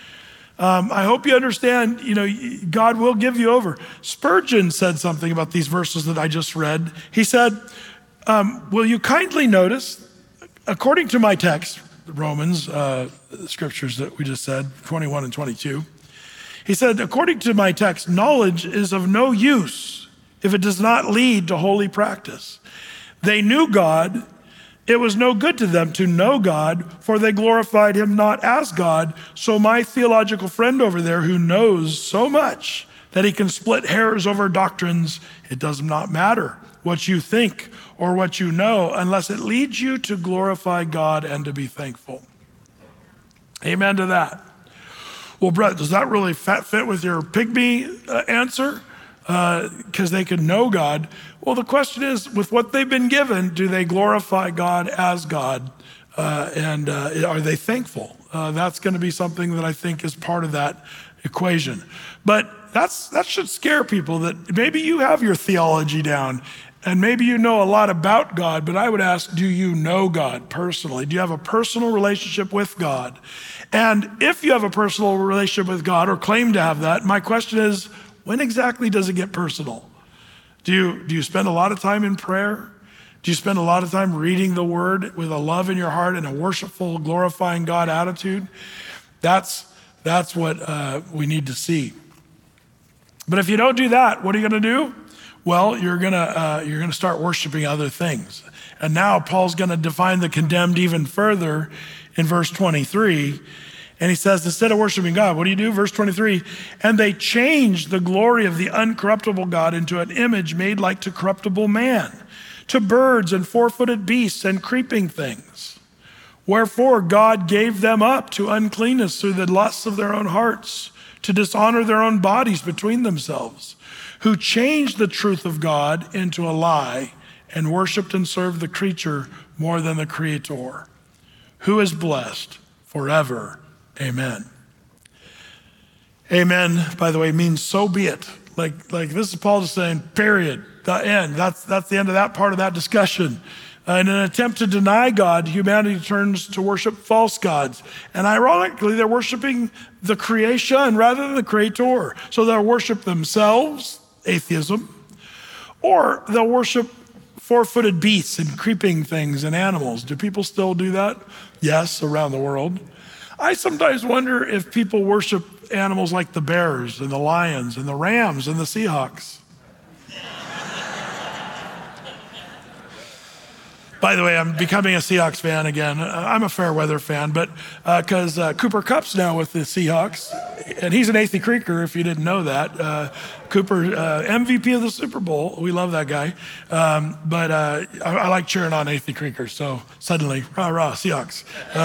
I hope you understand, God will give you over. Spurgeon said something about these verses that I just read. He said, will you kindly notice, according to my text, Romans, scriptures that we just said, 21 and 22, he said, according to my text, knowledge is of no use if it does not lead to holy practice. They knew God. It was no good to them to know God, for they glorified him not as God. So my theological friend over there, who knows so much that he can split hairs over doctrines, it does not matter what you think or what you know, unless it leads you to glorify God and to be thankful. Amen to that. Well, Brett, does that really fit with your pygmy answer? Because they could know God. Well, the question is, with what they've been given, do they glorify God as God? And are they thankful? That's going to be something that I think is part of that equation. But that should scare people, that maybe you have your theology down and maybe you know a lot about God, but I would ask, do you know God personally? Do you have a personal relationship with God? And if you have a personal relationship with God or claim to have that, my question is, when exactly does it get personal? Do you spend a lot of time in prayer? Do you spend a lot of time reading the word with a love in your heart and a worshipful, glorifying God attitude? That's what we need to see. But if you don't do that, what are you going to do? Well, you're going to start worshiping other things. And now Paul's going to define the condemned even further in verse 23. And he says, instead of worshiping God, what do you do? Verse 23, and they changed the glory of the uncorruptible God into an image made like to corruptible man, to birds and four-footed beasts and creeping things. Wherefore God gave them up to uncleanness through the lusts of their own hearts, to dishonor their own bodies between themselves, who changed the truth of God into a lie and worshiped and served the creature more than the Creator, who is blessed forever. Amen. Amen, by the way, means so be it. Like this is Paul just saying, period, the end. That's the end of that part of that discussion. In an attempt to deny God, humanity turns to worship false gods. And ironically, they're worshiping the creation rather than the Creator. So they'll worship themselves, atheism, or they'll worship four-footed beasts and creeping things and animals. Do people still do that? Yes, around the world. I sometimes wonder if people worship animals like the bears and the lions and the rams and the Seahawks. By the way, I'm becoming a Seahawks fan again. I'm a fair weather fan, but because Cooper Kupp's now with the Seahawks, and he's an Athey Creeker, if you didn't know that. Cooper, MVP of the Super Bowl. We love that guy. But I like cheering on Athey Creeker, so suddenly, rah, Seahawks.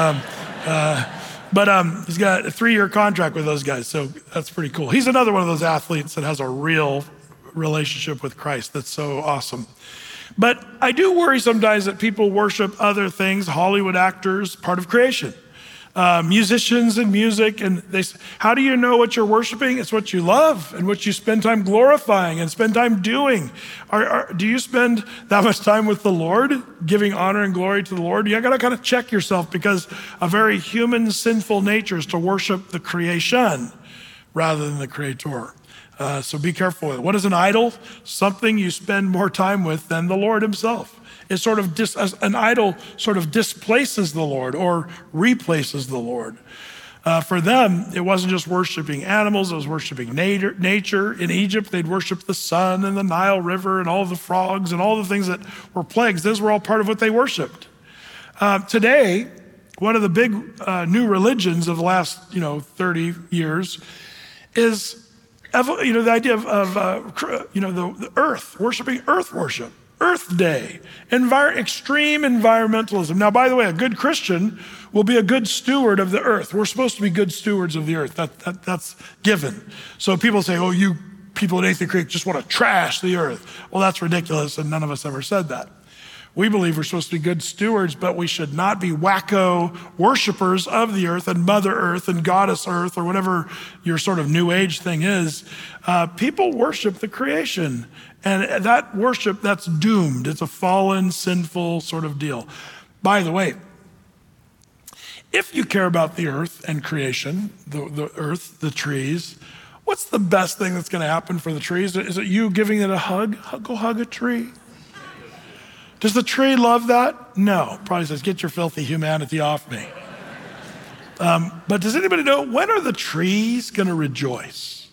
But he's got a 3-year contract with those guys, so that's pretty cool. He's another one of those athletes that has a real relationship with Christ. That's so awesome. But I do worry sometimes that people worship other things, Hollywood actors, part of creation, musicians and music. And they say, how do you know what you're worshiping? It's what you love and what you spend time glorifying and spend time doing. Do you spend that much time with the Lord, giving honor and glory to the Lord? You got to kind of check yourself, because a very human, sinful nature is to worship the creation rather than the Creator. So be careful with it. What is an idol? Something you spend more time with than the Lord himself. It's sort of an idol sort of displaces the Lord or replaces the Lord. For them, it wasn't just worshiping animals, it was worshiping nature. In Egypt, they'd worship the sun and the Nile River and all the frogs and all the things that were plagues. Those were all part of what they worshiped. Today, one of the big new religions of the last 30 years is the idea of the earth, worshiping earth worship, Earth Day, extreme environmentalism. Now, by the way, a good Christian will be a good steward of the earth. We're supposed to be good stewards of the earth. That's given. So people say, oh, you people at Athey Creek just want to trash the earth. Well, that's ridiculous, and none of us ever said that. We believe we're supposed to be good stewards, but we should not be wacko worshipers of the earth and Mother Earth and Goddess Earth or whatever your sort of new age thing is. People worship the creation, and that worship, that's doomed. It's a fallen, sinful sort of deal. By the way, if you care about the earth and creation, the earth, the trees, what's the best thing that's going to happen for the trees? Is it you giving it a hug? Go hug a tree. Does the tree love that? No. Probably says, get your filthy humanity off me. But does anybody know, when are the trees going to rejoice?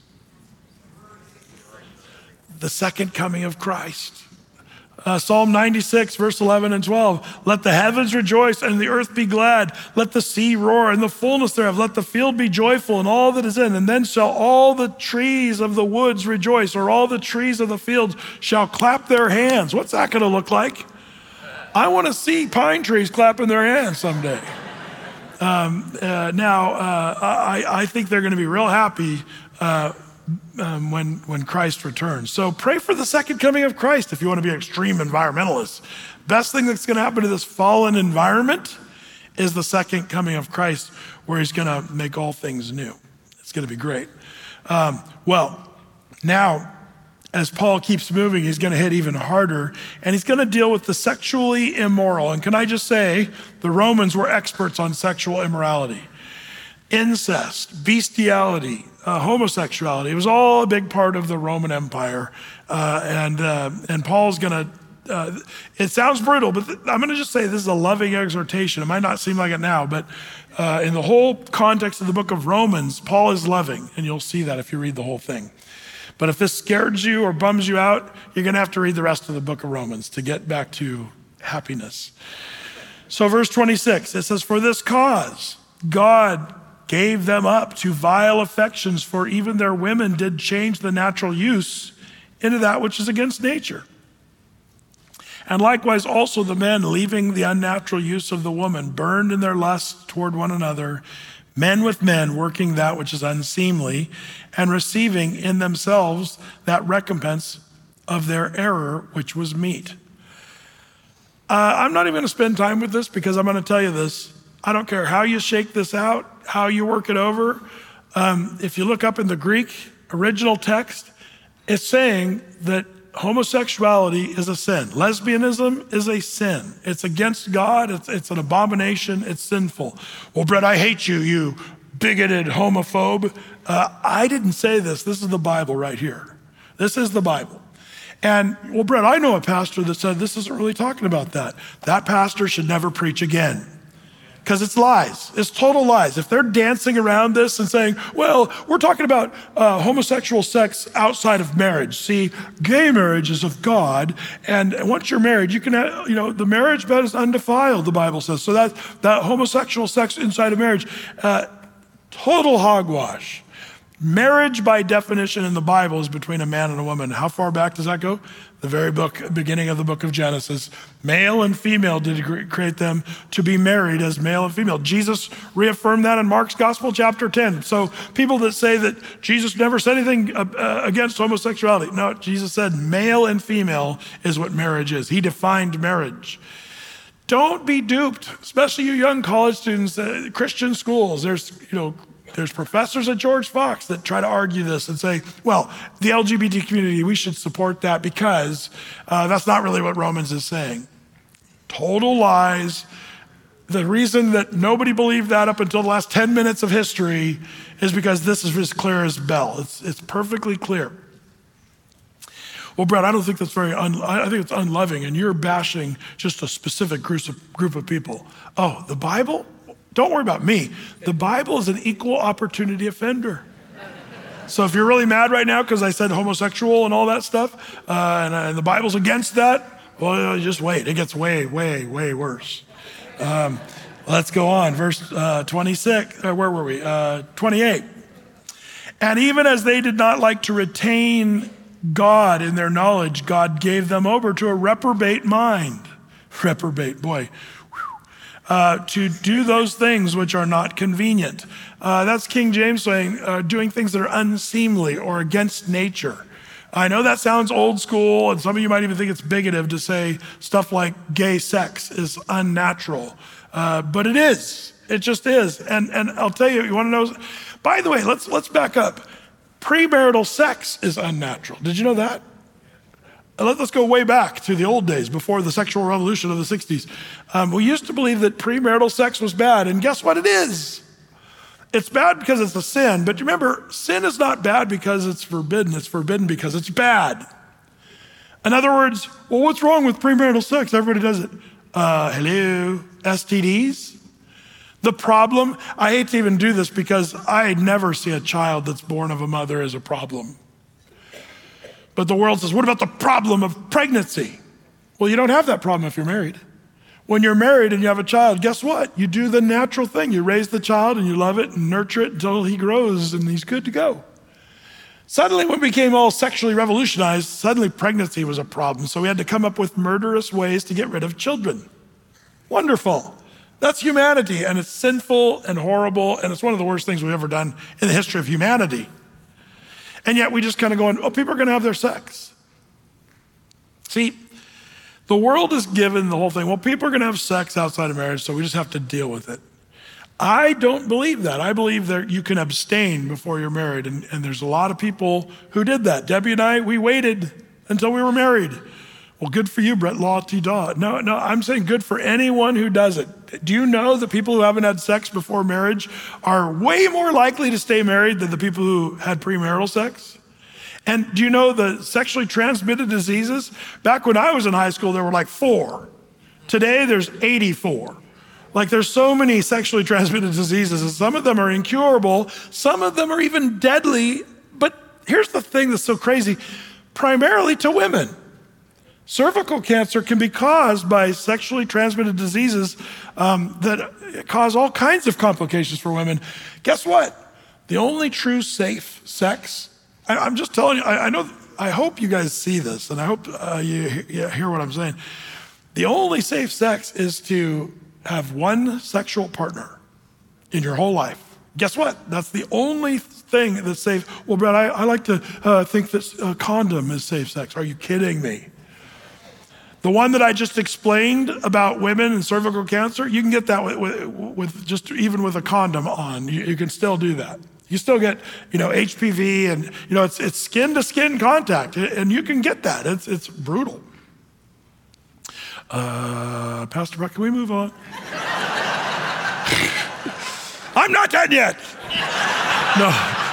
The second coming of Christ. Psalm 96, verse 11 and 12. Let the heavens rejoice and the earth be glad. Let the sea roar and the fullness thereof. Let the field be joyful and all that is in. And then shall all the trees of the woods rejoice, or all the trees of the fields shall clap their hands. What's that going to look like? I want to see pine trees clapping their hands someday. I think they're going to be real happy when Christ returns. So pray for the second coming of Christ if you want to be an extreme environmentalist. Best thing that's going to happen to this fallen environment is the second coming of Christ, where he's going to make all things new. It's going to be great. Now, as Paul keeps moving, he's going to hit even harder, and he's going to deal with the sexually immoral. And can I just say, the Romans were experts on sexual immorality. incest, bestiality, homosexuality. It was all a big part of the Roman Empire. And Paul's going to, it sounds brutal, but I'm going to just say this is a loving exhortation. It might not seem like it now, but in the whole context of the book of Romans, Paul is loving, and you'll see that if you read the whole thing. But if this scares you or bums you out, you're going to have to read the rest of the book of Romans to get back to happiness. So verse 26, it says, "For this cause God gave them up to vile affections, for even their women did change the natural use into that which is against nature. And likewise also the men, leaving the unnatural use of the woman, burned in their lust toward one another, men with men, working that which is unseemly, and receiving in themselves that recompense of their error, which was meet." I'm not even going to spend time with this, because I'm going to tell you this. I don't care how you shake this out, how you work it over. If you look up in the Greek original text, it's saying that homosexuality is a sin. Lesbianism is a sin. It's against God. It's an abomination. It's sinful. "Well, Brett, I hate you, you bigoted homophobe." I didn't say this. This is the Bible right here. This is the Bible. And, "Well, Brett, I know a pastor that said this isn't really talking about that." That pastor should never preach again. Because it's lies. It's total lies. If they're dancing around this and saying, "Well, we're talking about homosexual sex outside of marriage. See, gay marriage is of God, and once you're married, you can have, the marriage bed is undefiled," the Bible says. So that homosexual sex inside of marriage, total hogwash. Marriage, by definition in the Bible, is between a man and a woman. How far back does that go? The very beginning of the book of Genesis. Male and female did create them to be married as male and female. Jesus reaffirmed that in Mark's Gospel, chapter 10. So people that say that Jesus never said anything against homosexuality. No, Jesus said male and female is what marriage is. He defined marriage. Don't be duped, especially you young college students, Christian schools. There's professors at George Fox that try to argue this and say, "Well, the LGBT community, we should support that because that's not really what Romans is saying." Total lies. The reason that nobody believed that up until the last 10 minutes of history is because this is as clear as bell. It's perfectly clear. "Well, Brett, I don't think that's I think it's unloving, and you're bashing just a specific group of people." Oh, the Bible? Don't worry about me. The Bible is an equal opportunity offender. So if you're really mad right now because I said homosexual and all that stuff, and the Bible's against that, well, just wait. It gets way, way, way worse. Let's go on. Verse 26, where were we? 28. "And even as they did not like to retain God in their knowledge, God gave them over to a reprobate mind." Reprobate, boy. "To do those things which are not convenient." That's King James saying, doing things that are unseemly or against nature. I know that sounds old school, and some of you might even think it's bigoted to say stuff like gay sex is unnatural. But it is. It just is. And I'll tell you, you want to know? By the way, let's back up. Premarital sex is unnatural. Did you know that? Let's go way back to the old days, before the sexual revolution of the 60s. We used to believe that premarital sex was bad, and guess what it is? It's bad because it's a sin, but remember, sin is not bad because it's forbidden because it's bad. In other words, well, what's wrong with premarital sex? Everybody does it. Hello, STDs? The problem, I hate to even do this because I never see a child that's born of a mother as a problem. But the world says, what about the problem of pregnancy? Well, you don't have that problem if you're married. When you're married and you have a child, guess what? You do the natural thing. You raise the child and you love it and nurture it until he grows and he's good to go. Suddenly, when we became all sexually revolutionized, suddenly pregnancy was a problem. So we had to come up with murderous ways to get rid of children. Wonderful. That's humanity, and it's sinful and horrible, and it's one of the worst things we've ever done in the history of humanity. And yet we just kind of go, oh, people are going to have their sex. See, the world is given the whole thing, well, people are going to have sex outside of marriage, so we just have to deal with it. I don't believe that. I believe that you can abstain before you're married, and there's a lot of people who did that. Debbie and I, we waited until we were married. Well, good for you, Brett Law-Ti-Da. No, I'm saying good for anyone who does it. Do you know that people who haven't had sex before marriage are way more likely to stay married than the people who had premarital sex? And do you know the sexually transmitted diseases? Back when I was in high school, there were like 4. Today, there's 84. Like there's so many sexually transmitted diseases, and some of them are incurable, some of them are even deadly. But here's the thing that's so crazy, primarily to women. Cervical cancer can be caused by sexually transmitted diseases that cause all kinds of complications for women. Guess what? The only true safe sex, I'm just telling you, I hope you guys see this, and I hope you hear what I'm saying. The only safe sex is to have one sexual partner in your whole life. Guess what? That's the only thing that's safe. Well, Brett, I like to think that a condom is safe sex. Are you kidding me? The one that I just explained about women and cervical cancer, you can get that with just even with a condom on. You can still do that. You still get, HPV and, it's skin to skin contact, and you can get that. It's brutal. Pastor Brett, can we move on? I'm not done yet. No.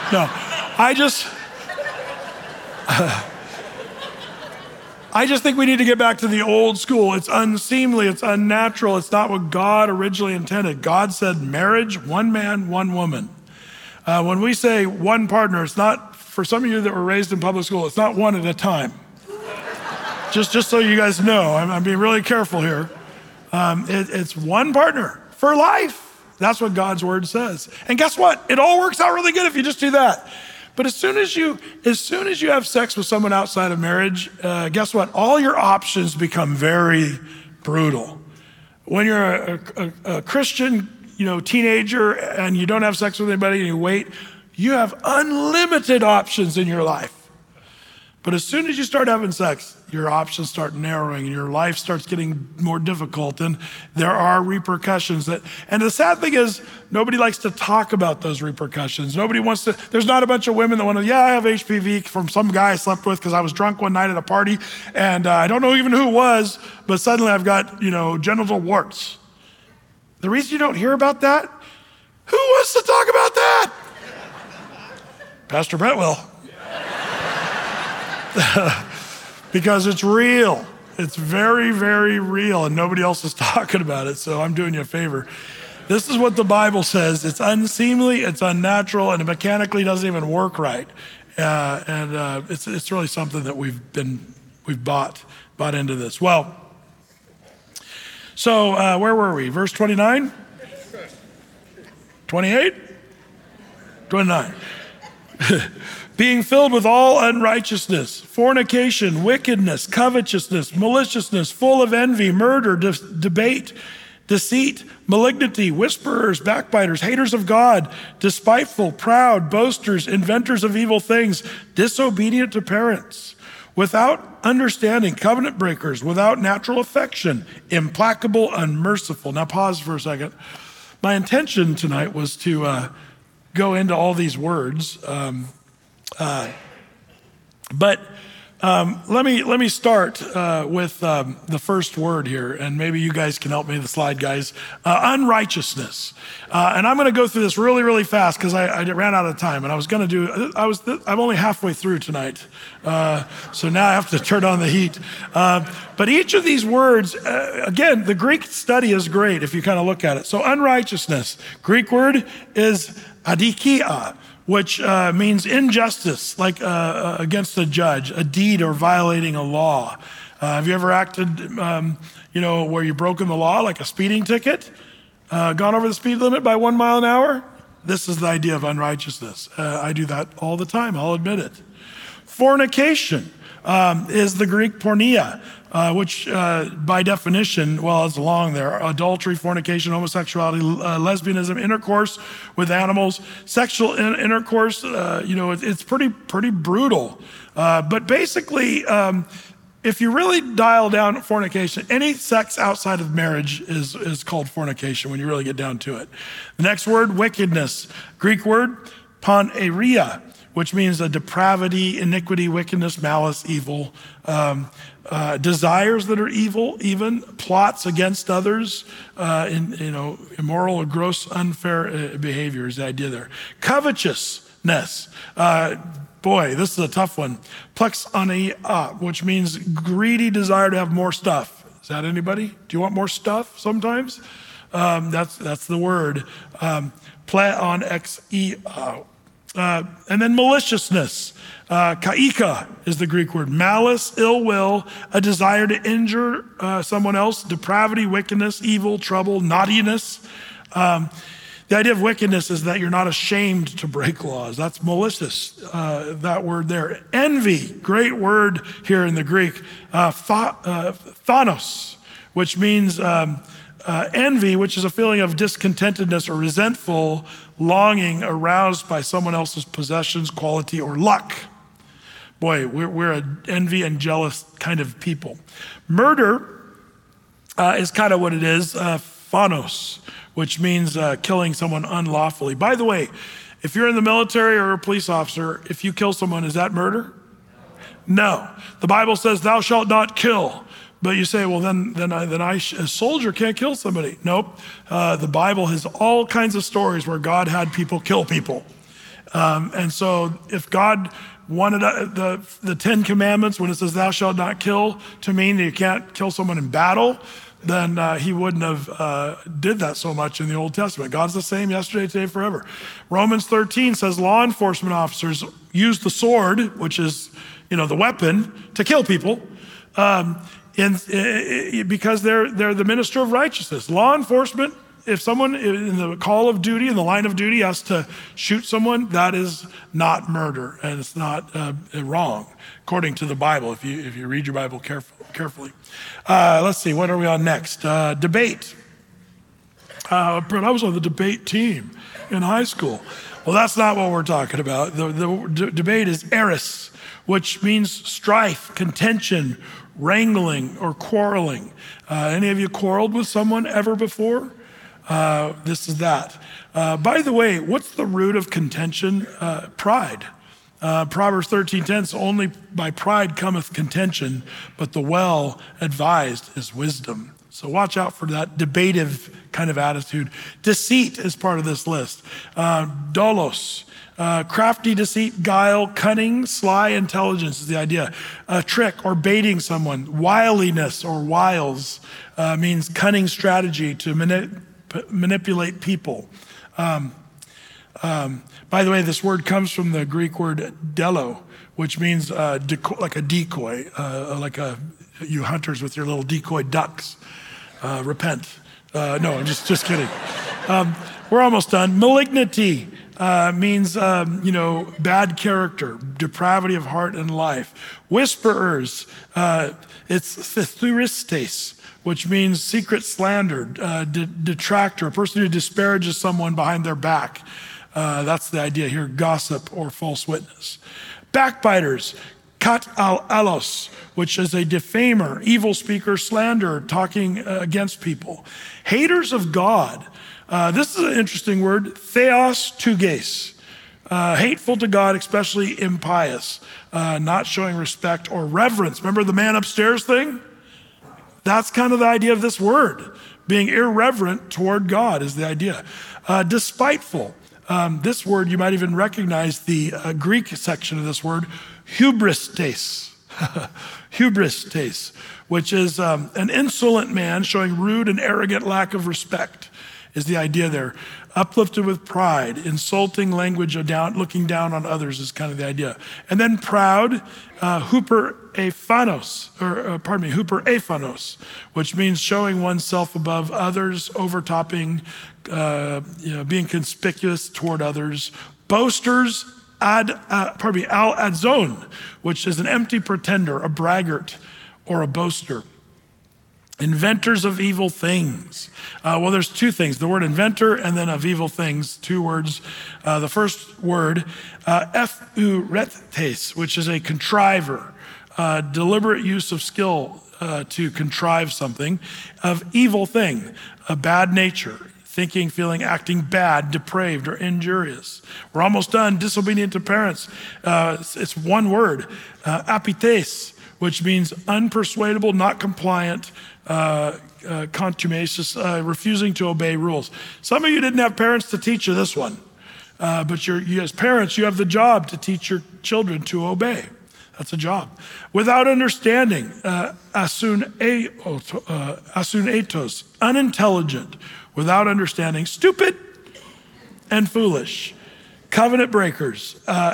I just think we need to get back to the old school. It's unseemly, it's unnatural, it's not what God originally intended. God said marriage, one man, one woman. When we say one partner, it's not, for some of you that were raised in public school, it's not one at a time. Just so you guys know, I'm being really careful here. It's one partner for life. That's what God's word says. And guess what? It all works out really good if you just do that. But as soon as you have sex with someone outside of marriage, guess what? All your options become very brutal. When you're a Christian, teenager, and you don't have sex with anybody and you wait, you have unlimited options in your life. But as soon as you start having sex, your options start narrowing and your life starts getting more difficult, and there are repercussions and the sad thing is nobody likes to talk about those repercussions. Nobody wants to, there's not a bunch of women that want to, I have HPV from some guy I slept with because I was drunk one night at a party and I don't know even who it was, but suddenly I've got, genital warts. The reason you don't hear about that, who wants to talk about that? Pastor Brett will. Because it's real. It's very, very real, and nobody else is talking about it, so I'm doing you a favor. This is what the Bible says. It's unseemly, it's unnatural, and it mechanically doesn't even work right. It's really something that we've bought into this. Well, so where were we? Verse 29? 28? 29. Being filled with all unrighteousness, fornication, wickedness, covetousness, maliciousness, full of envy, murder, debate, deceit, malignity, whisperers, backbiters, haters of God, despiteful, proud, boasters, inventors of evil things, disobedient to parents, without understanding, covenant breakers, without natural affection, implacable, unmerciful. Now pause for a second. My intention tonight was to go into all these words. But let me start with the first word here, and maybe you guys can help me with the slide, guys. Unrighteousness. And I'm going to go through this really, really fast because I ran out of time, and I'm only halfway through tonight. So now I have to turn on the heat. But each of these words, again, the Greek study is great if you kind of look at it. So unrighteousness, Greek word is adikia, which means injustice, like against a judge, a deed or violating a law. Have you ever acted, where you've broken the law, like a speeding ticket, gone over the speed limit by 1 mile an hour? This is the idea of unrighteousness. I do that all the time, I'll admit it. Fornication is the Greek porneia, which by definition, well, it's long there, adultery, fornication, homosexuality, lesbianism, intercourse with animals, sexual intercourse, it's pretty brutal. But basically, if you really dial down fornication, any sex outside of marriage is called fornication when you really get down to it. The next word, wickedness, Greek word, paneria, which means a depravity, iniquity, wickedness, malice, evil. desires that are evil, even plots against others, immoral or gross unfair behavior is the idea there. Covetousness. Boy, this is a tough one. Plexania, which means greedy desire to have more stuff. Is that anybody? Do you want more stuff sometimes? That's the word. Pleonexia. And then maliciousness. Kaika is the Greek word. Malice, ill will, a desire to injure someone else, depravity, wickedness, evil, trouble, naughtiness. The idea of wickedness is that you're not ashamed to break laws. That's malicious, that word there. Envy, great word here in the Greek. Thanos, which means envy, which is a feeling of discontentedness or resentful longing aroused by someone else's possessions, quality, or luck. Boy, we're an envy and jealous kind of people. Murder is kind of what it is, phanos, which means killing someone unlawfully. By the way, if you're in the military or a police officer, if you kill someone, is that murder? No. The Bible says, thou shalt not kill. But you say, well, then a soldier can't kill somebody. Nope. The Bible has all kinds of stories where God had people kill people. And so if God wanted the 10 Commandments, when it says thou shalt not kill, to mean that you can't kill someone in battle, then he wouldn't have did that so much in the Old Testament. God's the same yesterday, today, forever. Romans 13 says law enforcement officers use the sword, which is, the weapon, to kill people. Because they're the minister of righteousness. Law enforcement, if someone in the call of duty, in the line of duty, has to shoot someone, that is not murder, and it's not wrong, according to the Bible, if you read your Bible carefully. Let's see, what are we on next? Debate. But I was on the debate team in high school. Well, that's not what we're talking about. The debate is eris, which means strife, contention, wrangling, or quarreling. Any of you quarreled with someone ever before? This is that. By the way, what's the root of contention? Pride. Proverbs 13:10 says, only by pride cometh contention, but the well-advised is wisdom. So watch out for that debative kind of attitude. Deceit is part of this list. Dolos. Crafty deceit, guile, cunning, sly intelligence is the idea. A trick or baiting someone. Wiliness or wiles means cunning strategy to manipulate people. By the way, this word comes from the Greek word delo, which means like a decoy, you hunters with your little decoy ducks. Repent. No, I'm just kidding. We're almost done. Malignity. Means, bad character, depravity of heart and life. Whisperers, it's theuristes, which means secret slander, detractor, a person who disparages someone behind their back. That's the idea here, gossip or false witness. Backbiters, kat alos, which is a defamer, evil speaker, slanderer, talking against people. Haters of God. This is an interesting word, theos tuges, hateful to God, especially impious, not showing respect or reverence. Remember the man upstairs thing? That's kind of the idea of this word. Being irreverent toward God is the idea. Despiteful. This word, you might even recognize the Greek section of this word, hubristes. Hubristes, which is an insolent man showing rude and arrogant lack of respect. Is the idea there. Uplifted with pride, insulting language, looking down on others is kind of the idea. And then proud, hyper-ephanos, which means showing oneself above others, overtopping, being conspicuous toward others. Boasters, al-adzon, which is an empty pretender, a braggart, or a boaster. Inventors of evil things. Well, there's two things, the word inventor and then of evil things, two words. The first word, ephuretes, which is a contriver, deliberate use of skill to contrive something, of evil thing, a bad nature, thinking, feeling, acting bad, depraved, or injurious. We're almost done. Disobedient to parents. It's one word, apites, which means unpersuadable, not compliant, contumacious, refusing to obey rules. Some of you didn't have parents to teach you this one, but you, as parents, you have the job to teach your children to obey. That's a job. Without understanding, asunetos, unintelligent, without understanding, stupid and foolish, covenant breakers,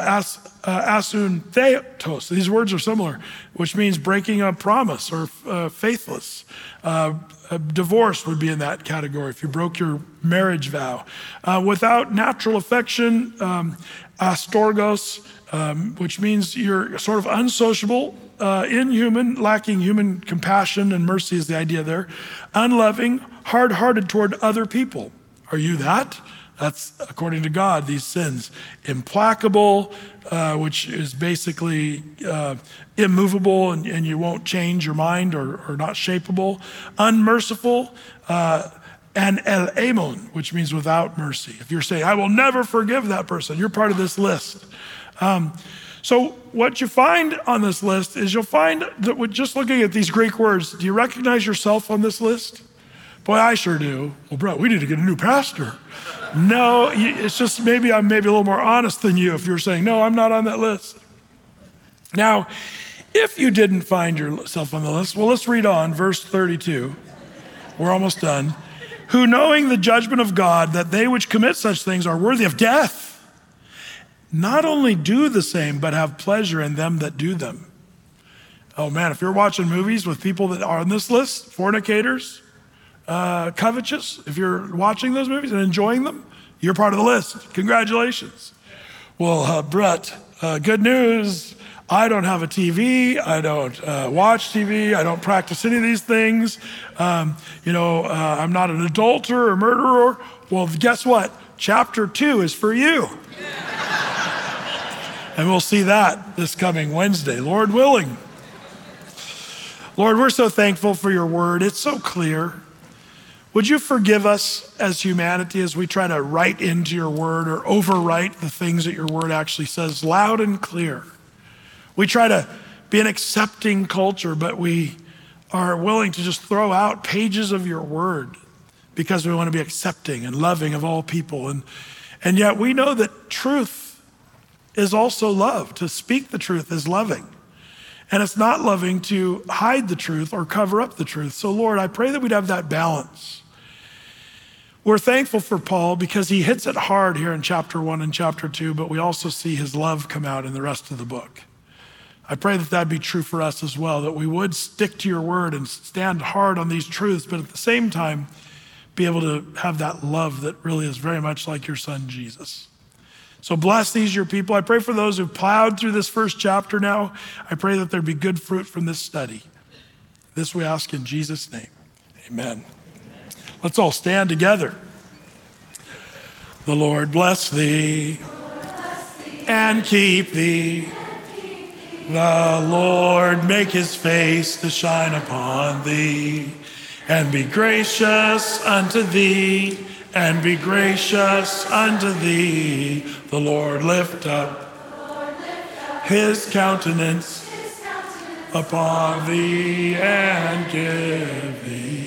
asunthetos. These words are similar, which means breaking a promise or faithless. Divorce would be in that category if you broke your marriage vow. Without natural affection, astorgos, which means you're sort of unsociable, inhuman, lacking human compassion and mercy is the idea there. Unloving, hard-hearted toward other people. Are you that? That's, according to God, these sins. Implacable, which is basically immovable and you won't change your mind or not shapeable. Unmerciful, and el amon, which means without mercy. If you're saying, I will never forgive that person, you're part of this list. So what you find on this list is you'll find that with just looking at these Greek words, do you recognize yourself on this list? Boy, I sure do. Well, bro, we need to get a new pastor. No, it's just I'm maybe a little more honest than you if you're saying, no, I'm not on that list. Now, if you didn't find yourself on the list, well, let's read on, verse 32. We're almost done. Who knowing the judgment of God, that they which commit such things are worthy of death, not only do the same, but have pleasure in them that do them. Oh man, if you're watching movies with people that are on this list, fornicators, covetous, if you're watching those movies and enjoying them, you're part of the list. Congratulations. Well, Brett, good news. I don't have a TV. I don't watch TV. I don't practice any of these things. I'm not an adulterer or murderer. Well, guess what? Chapter 2 is for you. And we'll see that this coming Wednesday, Lord willing. Lord, we're so thankful for your word. It's so clear. Would you forgive us as humanity as we try to write into your word or overwrite the things that your word actually says loud and clear? We try to be an accepting culture, but we are willing to just throw out pages of your word because we want to be accepting and loving of all people. And yet we know that truth is also love. To speak the truth is loving. And it's not loving to hide the truth or cover up the truth. So Lord, I pray that we'd have that balance. We're thankful for Paul because he hits it hard here in chapter 1 and chapter 2, but we also see his love come out in the rest of the book. I pray that that'd be true for us as well, that we would stick to your word and stand hard on these truths, but at the same time, be able to have that love that really is very much like your son, Jesus. So bless these, your people. I pray for those who've plowed through this first chapter now. I pray that there be good fruit from this study. This we ask in Jesus' name. Amen. Let's all stand together. The Lord bless thee and keep thee. The Lord make his face to shine upon thee and be gracious unto thee. And be gracious unto thee. The Lord lift up his countenance upon thee and give thee